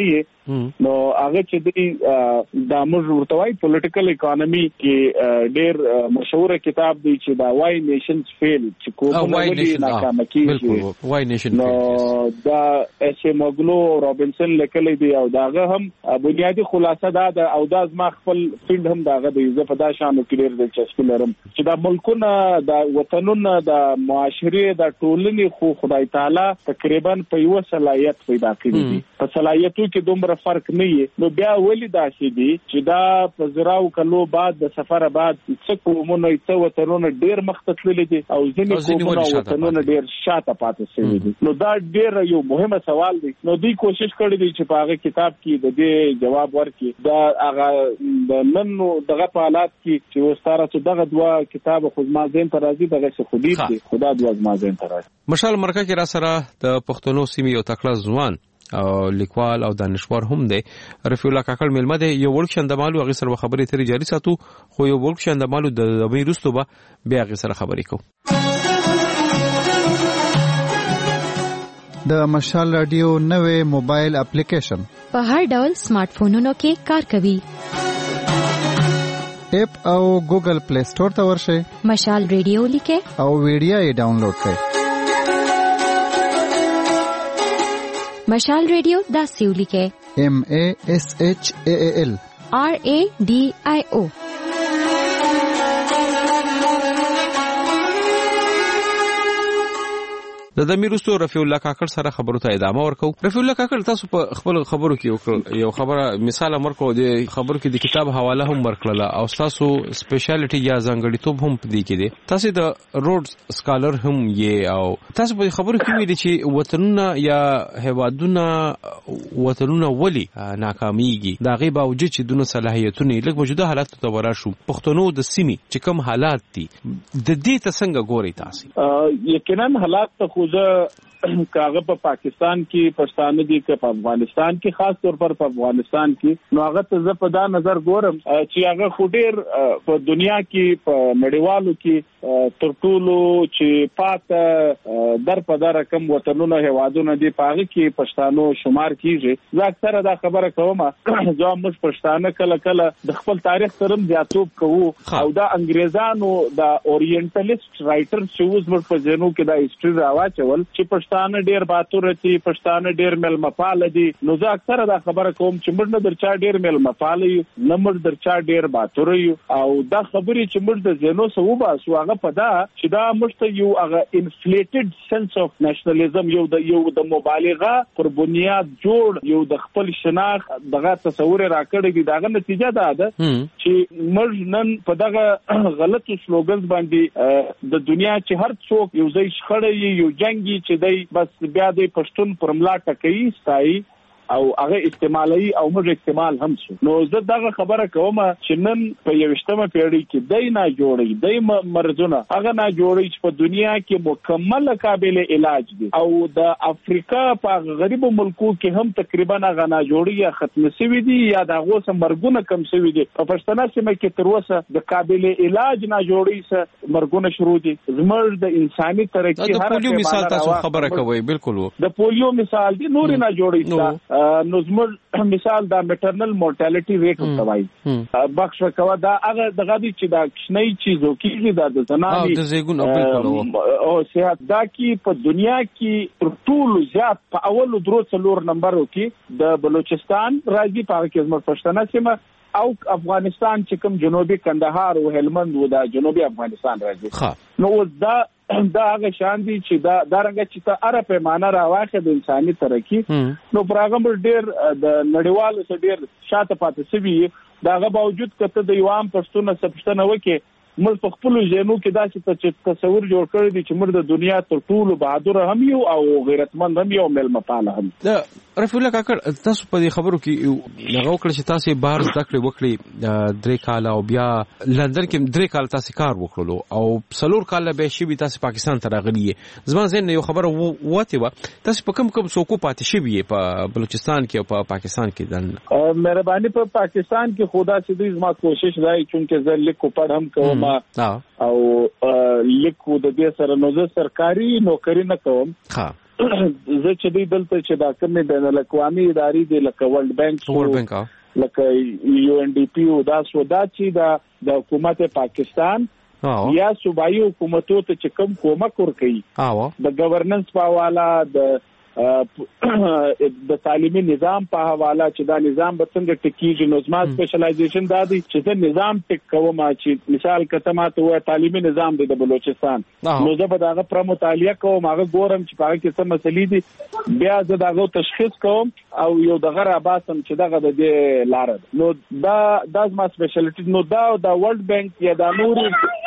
Speaker 10: نه نو هغه چې دی د موږ ورته وایي پولیټیکل اکانومي کې ډیر مشهور کتاب دی چې دا وای نیشنز فیل چې کومه ولې ناکام کیږي وای نیشن نو دا اس مغلو رابنسن لیکلی دی او داغه هم بنیادی خلاصه دا او دا زما خپل فیلډ هم داغه دی زه په دا شانو کې ډېر دلچسپي لرم چې دا ملکونه د وطنونو د معاشري د ټولنې خو خدای تعالی تقریبا په یو صلاحیت پیدا کړی دي په صلاحیتو کې دومره فرق نه وي نو بیا ولې داسې دي چې دا په زراو کلو بعد د سفر بعد څه کومونه څه وطنونه ډېر مخ تللي دي او ځینې کومونه وطنونه ډېر شاته پاتې شوي دي نو دا ډېر یو مهمه سوال دی نو دوی کوشش کړی دی چې په هغه کتاب کې د دې جواب ورکړي دا هغه د نن دغه په حالات کې چې وستاره څو دغه دوا کتاب خو ما زین ته راځي دغه څه خودي دي خدا دوا ما زین ته راځي
Speaker 5: مشال مرکه کې را سره د پښتنو سیمې یو تکړه ځوان او لیکوال او دانشور هم دی رفیع الله کاکړ ملمه دی یو ورک شندمالو هغه سره خبرې ترې جاري ساتو خو یو ورک شندمالو د دمې رستو به بیا هغه سره خبرې کوو
Speaker 8: د مشال رادیو نوې موبایل اپلیکیشن
Speaker 9: په هر ډول سمارټ فونونو کې کار کوي
Speaker 8: اپ او ګوګل پلی سٹور ته ورشئ
Speaker 9: مشال ریډیو لیکه
Speaker 8: او ویډیو یې ډاونلوډ کړئ
Speaker 9: مشال ریډیو دا سیو لیکه
Speaker 8: MASHAAL
Speaker 9: RADIO
Speaker 5: د دمیرستو رفیع الله کاکړ سره خبرو ته ادامه ورکو رفیع الله کاکړ تاسو په خپل خبرو کې یو خبره مثال امر کو د خبرو کې د کتاب حواله هم ورکړه او تاسو سپیشلیټي یا ځانګړیتوب هم پدې کې دي تاسو د روډز سکالر هم یې او تاسو په خبرو کې ویلي چې وطنونه یا هوادونه وطنونه ولي ناکاميږي دا غي باوجود چې دونه صلاحیتونه لکه موجوده حالات ته وراشو پښتنو د سیمې چې کوم حالات دي د دې څنګه ګوري تاسو
Speaker 10: یقینا حالات ته کاغه په پاکستان کې پښتانه دي که په افغانستان کې خاص طور پر په افغانستان کې نو هغه ته زه په دا نظر ګورم چې هغه خو ډېر په دنیا کې په نړیوالو کې تر ټولو چې پاته در په در کم وطنونه هوادونه دي پاغه کې پښتانو شمار کیږي زه اکثره دا خبره کوم چې موږ پښتانه کله کله د خپل تاریخ سره زیاتوب کوو او دا انګريزانو دا اورینټالیست رائټر چې اوس موږ په جنو کې دا هیستوري راواچول چې
Speaker 3: پښتانه ډیر باتور دي، پښتانه ډیر ملمفال دي. نو زه اکثره دا خبره کوم چې موږ نه درچا ډیر ملمفال یو، نه موږ درچا ډیر باتور یو. او دا خبرې چې موږ د زینو سو باسو هغه په دا چې دا موږ یو هغه انفلیټډ سنس اف نېشنلزم، یو د مبالغه پر بنیاد جوړ یو د خپل شناخت دغه تصور راکړی دی. داغه نتیجه ده چې موږ نن په دغه غلطو سلوګنز باندې د دنیا چې هر څوک یو ځای شخړې یو جنگي چې دی بس بیا د پښتون پر ملا ټکوي ستایي او هغه استعمالي او موږ استعمال هم شو. نو زه دغه خبره کوم چې نن په 21مه پیړۍ کې دای نه جوړي، دای مرزونه هغه نه جوړي چې په دنیا کې مکمل قابل علاج دي. او د افریقا په غریبو ملکو کې هم تقریبا هغه نه جوړي یا ختم شوی دي یا دغه سم مرګونه کم شوی دي. په پښتنه سیمه کې تر اوسه د قابل علاج نه جوړي سه مرګونه شروع دي. زموږ د انساني ترقی
Speaker 5: هر پولیو مثال تاسو خبره کوي بالکل
Speaker 3: د پولیو مثال دي، نور نه جوړي. نو زموږ مثال دا میټرنل مورټالټي ریټ وتوای بخښ وکوا دا هغه دغه دي چې دا کښنی چیزو کېږي دا د زناني
Speaker 5: د زیګون او
Speaker 3: صحت دا کې په دنیا کې تر ټولو زیات په اول درو څلور نمبرو کې د بلوچستان راځي، په کې زموږ پښتنه سیمه او افغانستان چې کوم جنوبي کندهار او هلمند و دا جنوبي افغانستان راځي. نو دا هغه شان دي چې دا رنګ چې ته اره پیمانه راواخې د انساني ترقی نو پراغم ډیر د نړیوالو سره ډیر شاته پاتې شوی. داغه باوجود کته د یوام پښتون سپښتنه وکي موږ په خپل ژوند کې داسې تصور جوړ کړی دی چې موږ د دنیا تر ټولو بهادر هم یو او غیرتمند هم یو ملمفال هم.
Speaker 5: رفیع الله کاکړ تاسو په دې خبرو کې هغه وکړه چې تاسو بهر زده کړې وکړي 3 کال او بیا لندن کې 3 کال تاسو کار وکړلو او 4 کال به شي تاسو پاکستان ته راغلی. زما زین یو خبره وته و تاسو په کوم سوکو پاتې شي په بلوچستان کې او په پاکستان کې دن
Speaker 3: مهرباني په پاکستان کې خدا سي زما کوشش راي چې زه لیکو پړ هم کوم او لیکو د دې سره نو زه سرکاري نوکری نه کوم. زه چې دی دلته چې دا کومې بین الاقوامي ادارې دي لکه ورلد بانک لکه UNDP او دا سودا چې د حکومت پاکستان یا صوبایي حکومتو ته چې کوم کومک ورکړي د گورننس په حواله د تعلیمي نظام په حواله چې دا نظام به څنګه ټکیږي. نو زما سپیشلایزیشن دا دی چې د نظام ټک کوم چې مثال کته ماته وای تعلیمي نظام دی د بلوچستان نو زه به داغه پر مطالعه کوم هغه ګورم چې په کې څه مسلې دي بیا زه داغه تشخیص کوم او یو دغه راباسم چې دغه د دې لار نو دا زما سپیشلیټی. نو دا ورلد بانک یا د نور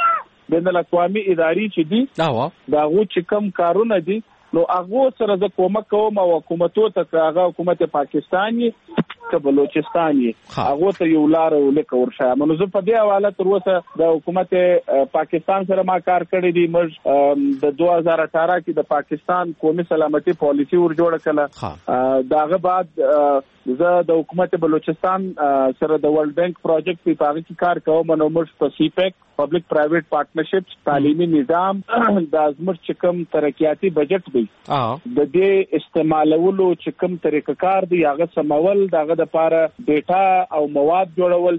Speaker 3: بین الاقوامي ادارې چې دي دا غو چې کم کارونه دي نو هغه سره د کومک کوم او حکومتو ته هغه حکومت پاکستاني ته بلوچستاني هغه ته یو لار ولیک ورشه. منو زه په دې حواله تر اوسه د حکومت پاکستان سره ما کار کړی دی. موږ د 2018 کې د پاکستان قومي سلامتي پالیسی ور جوړ کړه. داغه بعد زه د حکومت بلوچستان سره د ورلد بانک پروجیکټ په پاره کې کار کوم. نو موږ په CPEC پبلک پرایویټ پارټنرشپس تعلیمي نظام د ازمر چې کوم ترقیاتي بجټ دی د دې استعمالولو چې کوم طریقه کار دی هغه سمول دغه د لپاره ډیټا او مواد جوړول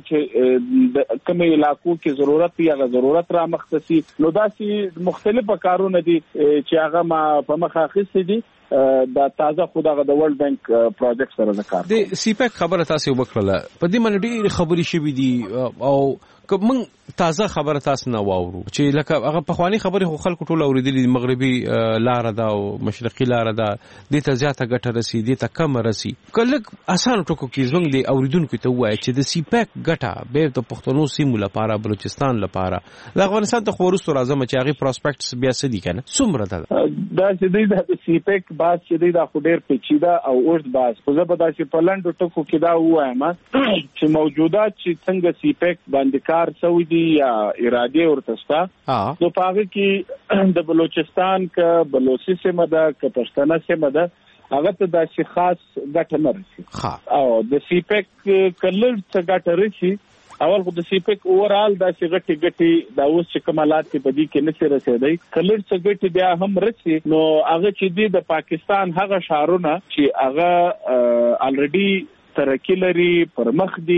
Speaker 3: چې د کوم علاقو کې ضرورت دی هغه ضرورت را مختصي. نو داسې مختلفه کارونه دي چې هغه ما په مخه اخیستي دي دا تازه خدای د ورلد بانک پروجیکټ سره ذکر
Speaker 5: دی. CPEC خبره تاسو وکړه په دې باندې ډېر خبرې شوې دي او کوم تازه خبره تاسو نه واورو چې لکه هغه په خواني خبره خو خلکو ټول اوریدلې مغربي لار ده او مشرقي لار ده د ته زیاته ګټه رسی دي ته کم رسی. کله اسانه ټکو کې زنګ دی اوریدونکو ته وایي چې د CPEC ګټه به د پښتنو سیمو لپاره بلوچستان لپاره د افغانستان ته خورستو راځم چې هغه پروسپیکټس بیا څه دي کنه څومره ده
Speaker 3: دا چې دی د CPEC باز چې دی دا خو ډیر پیچیده او اوږد باز خو زه به دا چې په لنډو ټکو کې دا وایم چې موجوده چې څنګه CPEC باندې کار شوی دی یا اراده ورته شته نو په هغه کې د بلوچستان ک بلوچي سیمه ده ک پښتنه سیمه ده هغه ته د شي خاص ګټه نه رسي او د CPEC کلر څخه ګټه رسي. اول خو د CPEC اورال د شي ګټي دا اوس چې کمالات په دې کې نه رسیدي کلر څخه ګټي بیا هم رسي. نو هغه چې د پاکستان هغه شهرونه چې هغه الریډي ترقی لري پرمخ دي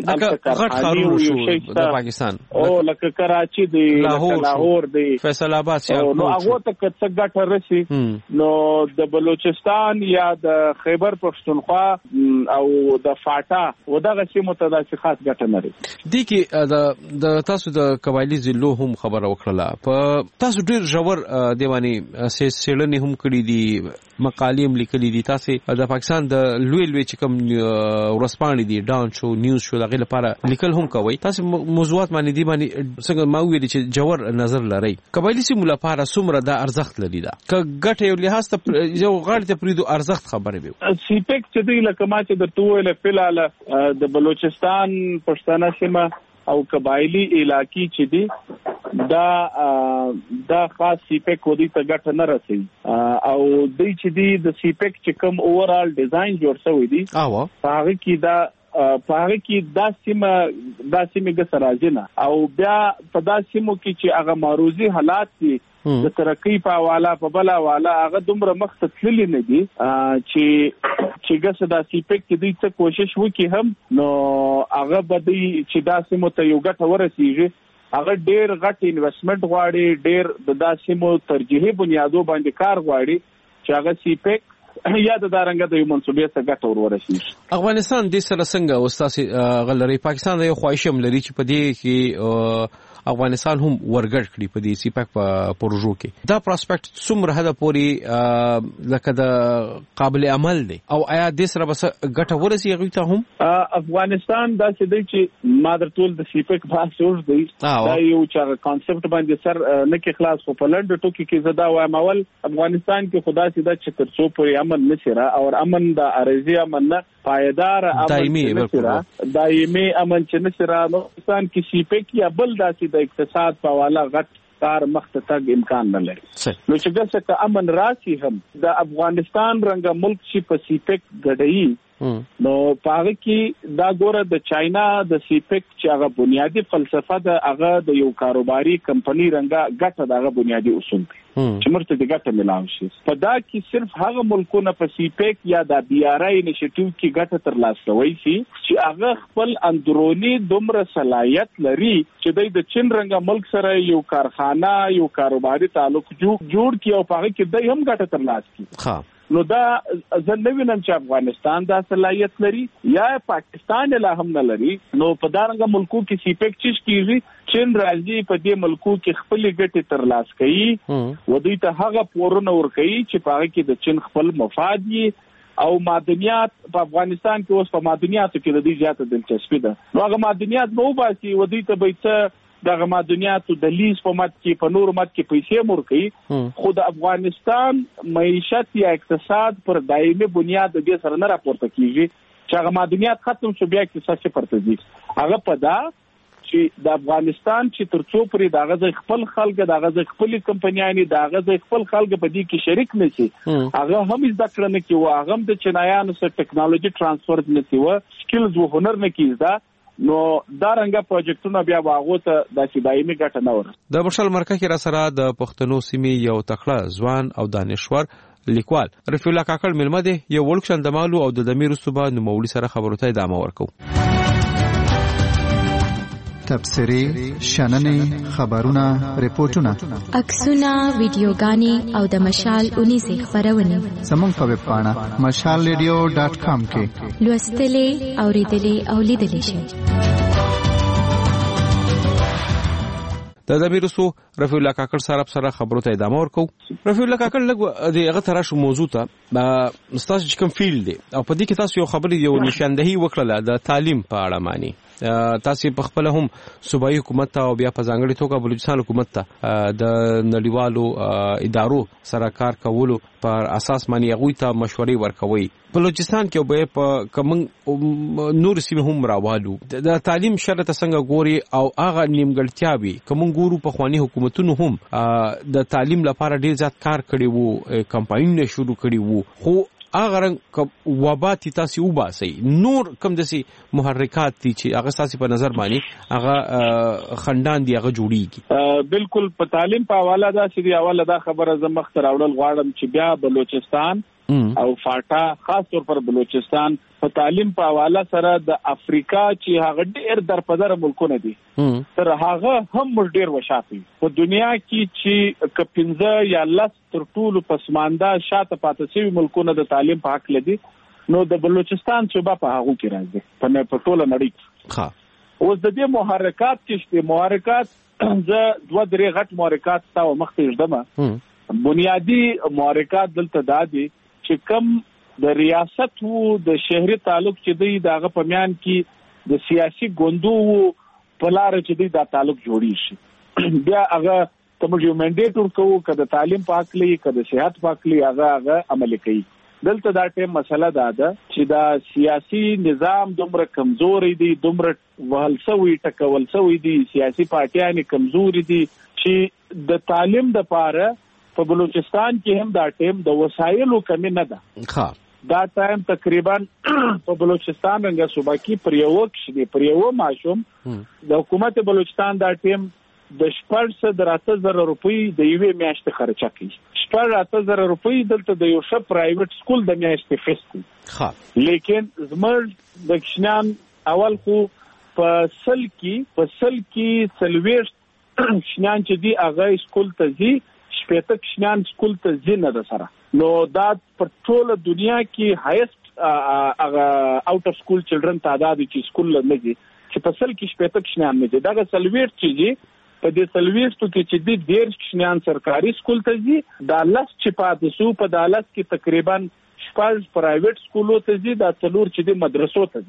Speaker 5: د پاکستان
Speaker 3: او لکه کراچي دی لاهور دی
Speaker 5: فیصل آباد
Speaker 3: نو هغه ته څه ګټه رسي نو د بلوچستان یا د خیبر پښتونخوا او د فاټا ودغه سیمو ته د خاص ګټه نه لري.
Speaker 5: دي کې د تاسو د قبایلی ضلعو هم خبره وکړه په تاسو ډیر ژور دیوانی سیلنی هم کړی دي مقالې هم لیکلي دي. تاسو د پاکستان د لوی چې کوم ورسپانې دي ډان شو نیوز شو دغه لپاره لیکل هم کوي. تاسو موضوعات باندې دی باندې څنګه ما ویل چې جوړ نظر لري قبایلی سیمو لپاره څومره د ارزښت لري دا ک ګټه یو لحاظ ته یو غاړه ته پریدو ارزښت خبره وي.
Speaker 3: سیپیک چې دی لکه ما چې د توله فلال د بلوچستان پښتانه سیمه او قبایلی علاقې چې دي دا خاص سیپیک ودی ته ګټه نه رسي او دوی چې دي د سیپیک چې کوم اوورال ډیزاین جوړ شوی دی هغه کې دا سیمه ګسراجنه او بیا په دا سیمو کې چې هغه معروضي حالات دي د ترقی په حواله په بل حواله هغه دومره مخ ته تللی نه دي چې ګس دا سیپیک کې دوی څه کوشش وکړي هم نو هغه به دوی چې دا سیمو ته یو ګټه ورسیږي هغه ډیر غټ انویسټمنټ غواړي ډیر د دا سیمو ترجیحي بنیادو باندې کار غواړي چې هغه سیپیک یا د دارنګ د یو منسوبې څخه ګټه ورورسي.
Speaker 5: افغانستان د سره څنګه استاد غلري پاکستان یو خواهشم لري چې په دې کې افغانستان هم ورګړ کړي په دې سیپک په پروژو کې دا پروسپیکټ څومره هدا پوری لکه د قابل عمل دی او آیا د سره بس ګټه ورسي غوي ته هم
Speaker 3: افغانستان دا چې ما درتول د سیپک بحث جوړ دی دا یو چې کانسپټ باندې سر نه کې خلاص په پلند ټوکی کې زدا وایم اول افغانستان کې خدا سیدا چې تر څو پورې امن نشرا او امن د ارزي امن نه پایدار امن دایمي امن چې نشرا نو افغانستان کې سیپک یا بل داسې د اقتصاد په حواله غټ کار مخته تګ امکان نه لري. نو چې ګرځه امن راشي هم د افغانستان رنګ ملک شي په سیپک غړی نو پاره کې دا ګوره د چاینا د سیپک چې هغه بنیادی فلسفه د هغه د یو کاروباري کمپنی رنګه ګټه دغه بنیادی اصول دي چې مرته د ګټه ملاو شي. په دا کې صرف هغه ملکونه په سیپک یا د بي ار آی انیشیټیو کې ګټه ترلاسه کوي چې هغه خپل اندرونی دومره صلاحیت لري چې د چین رنګه ملک سره یو کارخانه یو کاروباري تعلق جوړ کړي او پاره کې د هم ګټه ترلاسه کړي. نو دا ځنوینم چې افغانستان دا صلاحیت لري یا پاکستان لا هم نه لري. نو په دارنګه ملکو کې سیپک چیز کیږي چین راځي په دې ملکو کې خپل ګټه ترلاسه کوي و دوی ته هغه پورونه ور کوي چې پاره کې د چین خپل مفاد او معدنیات په افغانستان کې اوس په معدنیاتو کې د دې زیاته دلچسپي ده. نو هغه معدنیات نو باسي و دوی ته به دغه معدنیاتو د لیز په مت کې په نور مت کې پیسې مور کوي خو د افغانستان معیشت یا اقتصاد پر دایمي بنیاد د دې سره نه راپورته کیږي چې هغه معدنیات ختم شو بیا اقتصاد څه پرته دي. هغه په دا چې د افغانستان چې ترڅو پرې د غزه خپل خلک د غزه خپل کمپنیانی د غزه خپل خلک په دې کې شریک نشي هغه هم زده کړه نه کوي هغه هم د چینایانو سره ټیکنالوژي ترانسفر نه کوي سکلز و هنر نه کیږي نو دا رنګه پروجیکټونه بیا واغو ته د دایمي ګټه نه ورس.
Speaker 5: د مشال مرکه کې را سره د پښتنو سیمې یو تکړه ځوان او دانشور لیکوال رفیع الله کاکړ ملمه دی یو ورکشن د مالو او د دمیر صوبه نوموړي سره خبرو ته ادامه ورکو.
Speaker 8: تبصری شننې خبرونه ریپورتونه
Speaker 9: عکسونه ویډیوګانې او د مشال 19 خبرونه
Speaker 8: زموږ په ویب پاڼه mashalradio.com کې
Speaker 9: لوستلې اوریدلې او لیدلې شئ.
Speaker 5: د دمیرسو رفیع الله کاکړ سره خبرو ته ادامه ورکو. رفیع الله کاکړ لګ د هغه تراشو موضوع ته استاد چې کوم فیلډ دی او په دې کې تاسو یو خبرې یو نشاندهي وکړه د تعلیم په اړه معنی تاسو په خپل هم صوبایي حکومت او بیا په ځانګړي توګه بلوچستان حکومت ته د نړیوالو ادارو سره کار کولو پر اساس معنی غوي ته مشورې ورکوي. بلوچستان کې به په کوم نور سیمه هم راوالو د تعلیم شرط څنګه ګوري او هغه نیمګړتیاوي کوم ګورو په خواني حکومتونو هم د تعلیم لپاره ډیر زیات کار کړي وو کمپاین شروع کړي وو خو هغه رنګ وبات تاسو وباسي نور کوم دسي محرکات دي چې هغه تاسو په نظر باندې هغه خندان دی هغه جوړیږي.
Speaker 3: بالکل په تعلیم په حواله دا چې دی اوله دا خبره زمخ تر اورل غواړم چې بیا بلوچستان او فاټا خاص طور پر بلوچستان په تعلیم په حواله سره د افریقا چې هغه ډېر درپدر ملکونه دي تر هغه هم موږ ډېر وشاپي په دنیا کې چې کپنځه یا لس تر ټولو پسمانده شاته پاتې شوي ملکونه د تعلیم په حق لدي نو د بلوچستان صوبه په هغه کې راځي په ټوله نړۍ اوس د دې محرکات کې محرکات زه 2-3 غټ محرکات تا مخته ژدم بنیادی محرکات دلته دادي چې کم د ریاست وو د شهري تعلق چې دی دغه پمیان کې د سیاسي ګوندو په لار چې دی دا تعلق جوړی شي بیا هغه کوم یو منډیټ ورکوو کده تعلیم پاکلی کده صحت پاکلی هغه عملي کوي دلته دا ټیم مسله ده چې دا سیاسي نظام دومره کمزوري دي دومره وهلسوي ټکولسوي دي سیاسي پارټیان کمزوري دي چې د تعلیم د پاره په بلوچستان کې هم دا ټیم د وسایلو کمی نه ده دا ټایم تقریبا په بلوچستان رنګه صوبه کې پر یو ماشوم د حکومت بلوچستان دا ټیم د 8,000 روپۍ د یوې میاشتې خرچه کوي 8,000 روپۍ دلته د یو ښه پرایویټ سکول د میاشتې فیس کوي لیکن زموږ د کشنان اول خو په سل کې سلويشت کشنان چې دی هغه سکول ته ځي شپږ کشنان سکول ته ځي نه ده سره نو دا په ټوله دنیا کې هایست هغه اوټ اف سکول چلډرن تعداد چې سکول نه ځي چې په سل کې شپږ کشنان نه ځي دا سلويشت چې په دې سلويشتو کې چې د ډیر کشنان سرکاري سکول ته ځي دا لس چې پاتې سو په دالت کې تقریبا 6 پرایویټ سکولو ته ځي دا څلور چې د مدرسو ته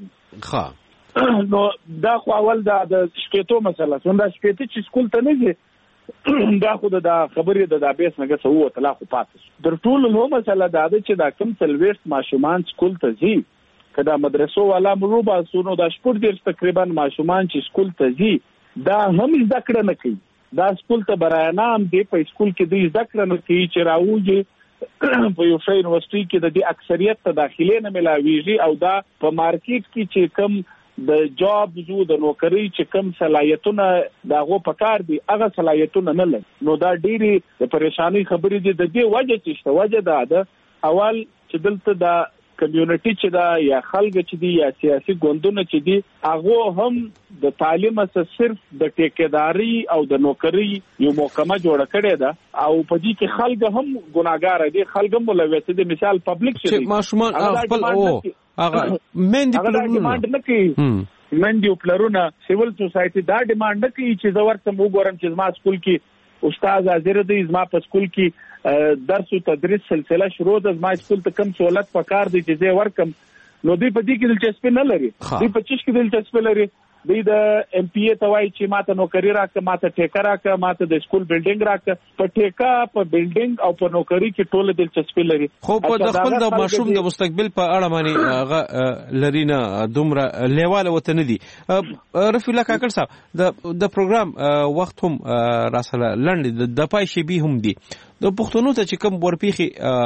Speaker 3: ځي نو دا خو اول دا د شپېتو مسله څنګه دا شپېته چې سکول ته نه ځي دا خو د خبرې د دابېس نه غسو وته خو پاتې در ټول نو مسله دا ده چې دا کم سلويشت ماشومان سکول ته ځي کدا مدرسو والا مروبا سونو دا شپږ ډیر تقریبا ماشومان چې سکول ته ځي دا هم ذکر نه کوي دا سکول ته برایانام دی په سکول کې د ذکر نه کوي چې راوږي په یو شی یونیورسيټي کې د دې اکثریت ته داخلي نه ملاويږي او دا په مارکیټ کې چې کم د جاب زو د نوکری چې کم صلاحیتونه داغه پکار دي هغه صلاحیتونه نه لري نو دا ډيري د پریشانی خبرې دي د دې وجه چې وجه ده اول چې دلته دا کمیونټي چې دا یا خلک چې دي یا سیاسي ګوندونه چې دي هغه هم د تعلیم سره صرف د ټیکداري او د نوکری یو محکمه جوړ کړي ده او په دې کې خلک هم ګناګار دي خلک هم ملوث دي مثال پبلک چې ماشومان خپل هغه ډیماند نه کوي منډي پلرونه سیول سوسايټي دا ډیماند نه کوي چې زور ته وګورم چې ما سکول کې استاد حاضر دی زما په سکول کې درس او تدریس سلسله شروع د زما سکول ته کم سہولت پکار دي چې زه ورکم نو دوی په دې کې دلچسپي نه لري دوی په چیش کې دلچسپي لري دوی د ام پی ای توای چې ماته نوکری راکړه ماته ټیکا راکړه ماته د سکول بلډینګ راکړه په ټیکا په بلډینګ او په نوکری کې ټول دلچسپي لري خو په د خپل د ماشوم د مستقبل په اړه باندې لرینا دومره لیواله وته نه دي رفیع الله کاکړ صاحب د پروګرام وخت هم راسله لند د پای شی به هم دي د پښتنو ته چې کوم ورپیخي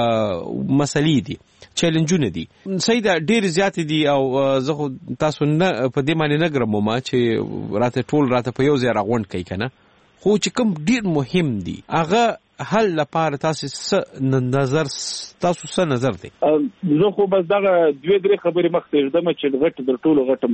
Speaker 3: مسلې دي چیلنجونه دي سید ډیر زیات دي او زه تاسو نه په دې معنی نه ګرمم ما چې راته ټول راته په یو ځای راغونډ کوي کنه خو چې کوم ډیر مهم دي هغه حل لپاره تاسو نظر دی زه خو بس دغه 2-3 خبرې مخته ځم چې غټ در ټولو غټه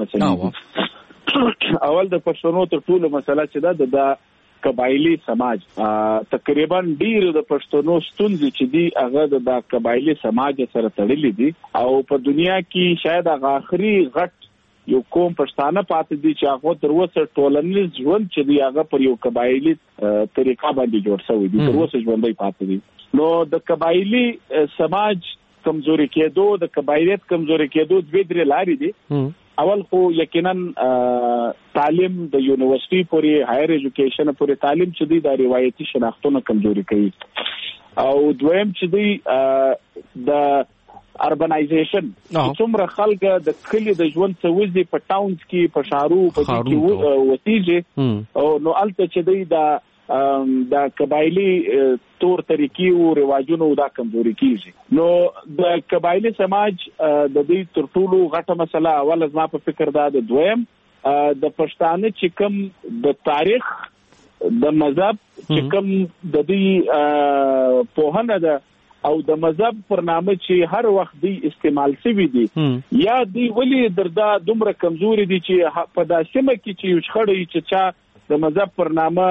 Speaker 3: مسله اول د پښتنو تر ټولو مسله چې دا قبایلی سماج تقریبا ډیر د پښتنو ستونزې چې دی هغه د قبایلی سماج سره تړلې دي او په دنیا کې شاید هغه اخري غټ یو قوم پښتانه پاتې دي چې هغه تر اوسه ټولنیز ژوند چې دی هغه پر یو قبایلی طریقه باندې جوړ شوی دي تر اوسه ژوندۍ پاتې دي نو د قبایلی سماج کمزوري کېدو د قبایلیت کمزوري کېدو 2-3 لارې دي اول خو یقینا تعلیم د یونیورسيټي پورې هایر ایجوکیشن پورې تعلیم چې دی د روایتي شناختونو کمزوري کوي او دویم چې دی د اربنایزیشن څومره خلک د کلی د ژوند څوزي په ټاونز کې په شهرو په کې وسیږي او نو الته چې دی د قبایلی تور طریقې او رواجونو دا کمزوري کیږي نو د قبایلی سماج د دې تر ټولو غټه مسله اول از ما په فکر دا د دویم د پښتانه چې کوم د تاریخ د مذهب چې کوم د دې په هنه د او د مذهب پر نامه چې هر وخت دی استعمال شوی دي یا دی ولی دردا دومره کمزوري دي چې په داسمه کې چې یو شخړې چې چا د مذهب پر نامه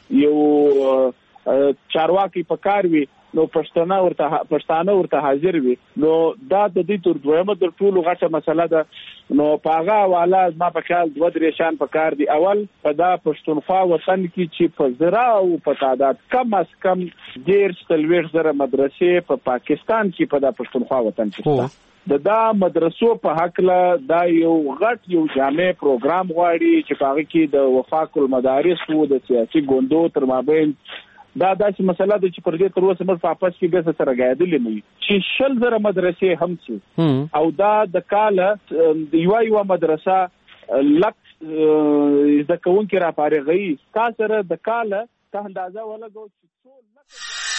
Speaker 3: یو چارواکي پکار وي نو پښتانه ورته حاضر وي نو دا د دې تر دویمه در ټولو غټه مسله ده نو پاغه والا ما په خیال دوه درې شان پکار دي اول په دا پښتونخوا وطن کې چې په زرا او په تعداد کم از کم 1.3 مدرسې په پاکستان کې په دا پښتونخوا وطن کې دا مدرسو په حق له دا یو غټ یو جامع پروګرام غواړي چې پاغه کې د وفاق المدارس او د سیاسي ګوندو تر مابین دا داسې مسله ده چې پر دې تر اوسه موږ په واپس کې به سره غاډلې نه چې 10,000 مدرسې هم شي او دا د کاله یو مدرسه لک د کوونکو را پارغي تاسو سره د کاله ته اندازه ولګو چې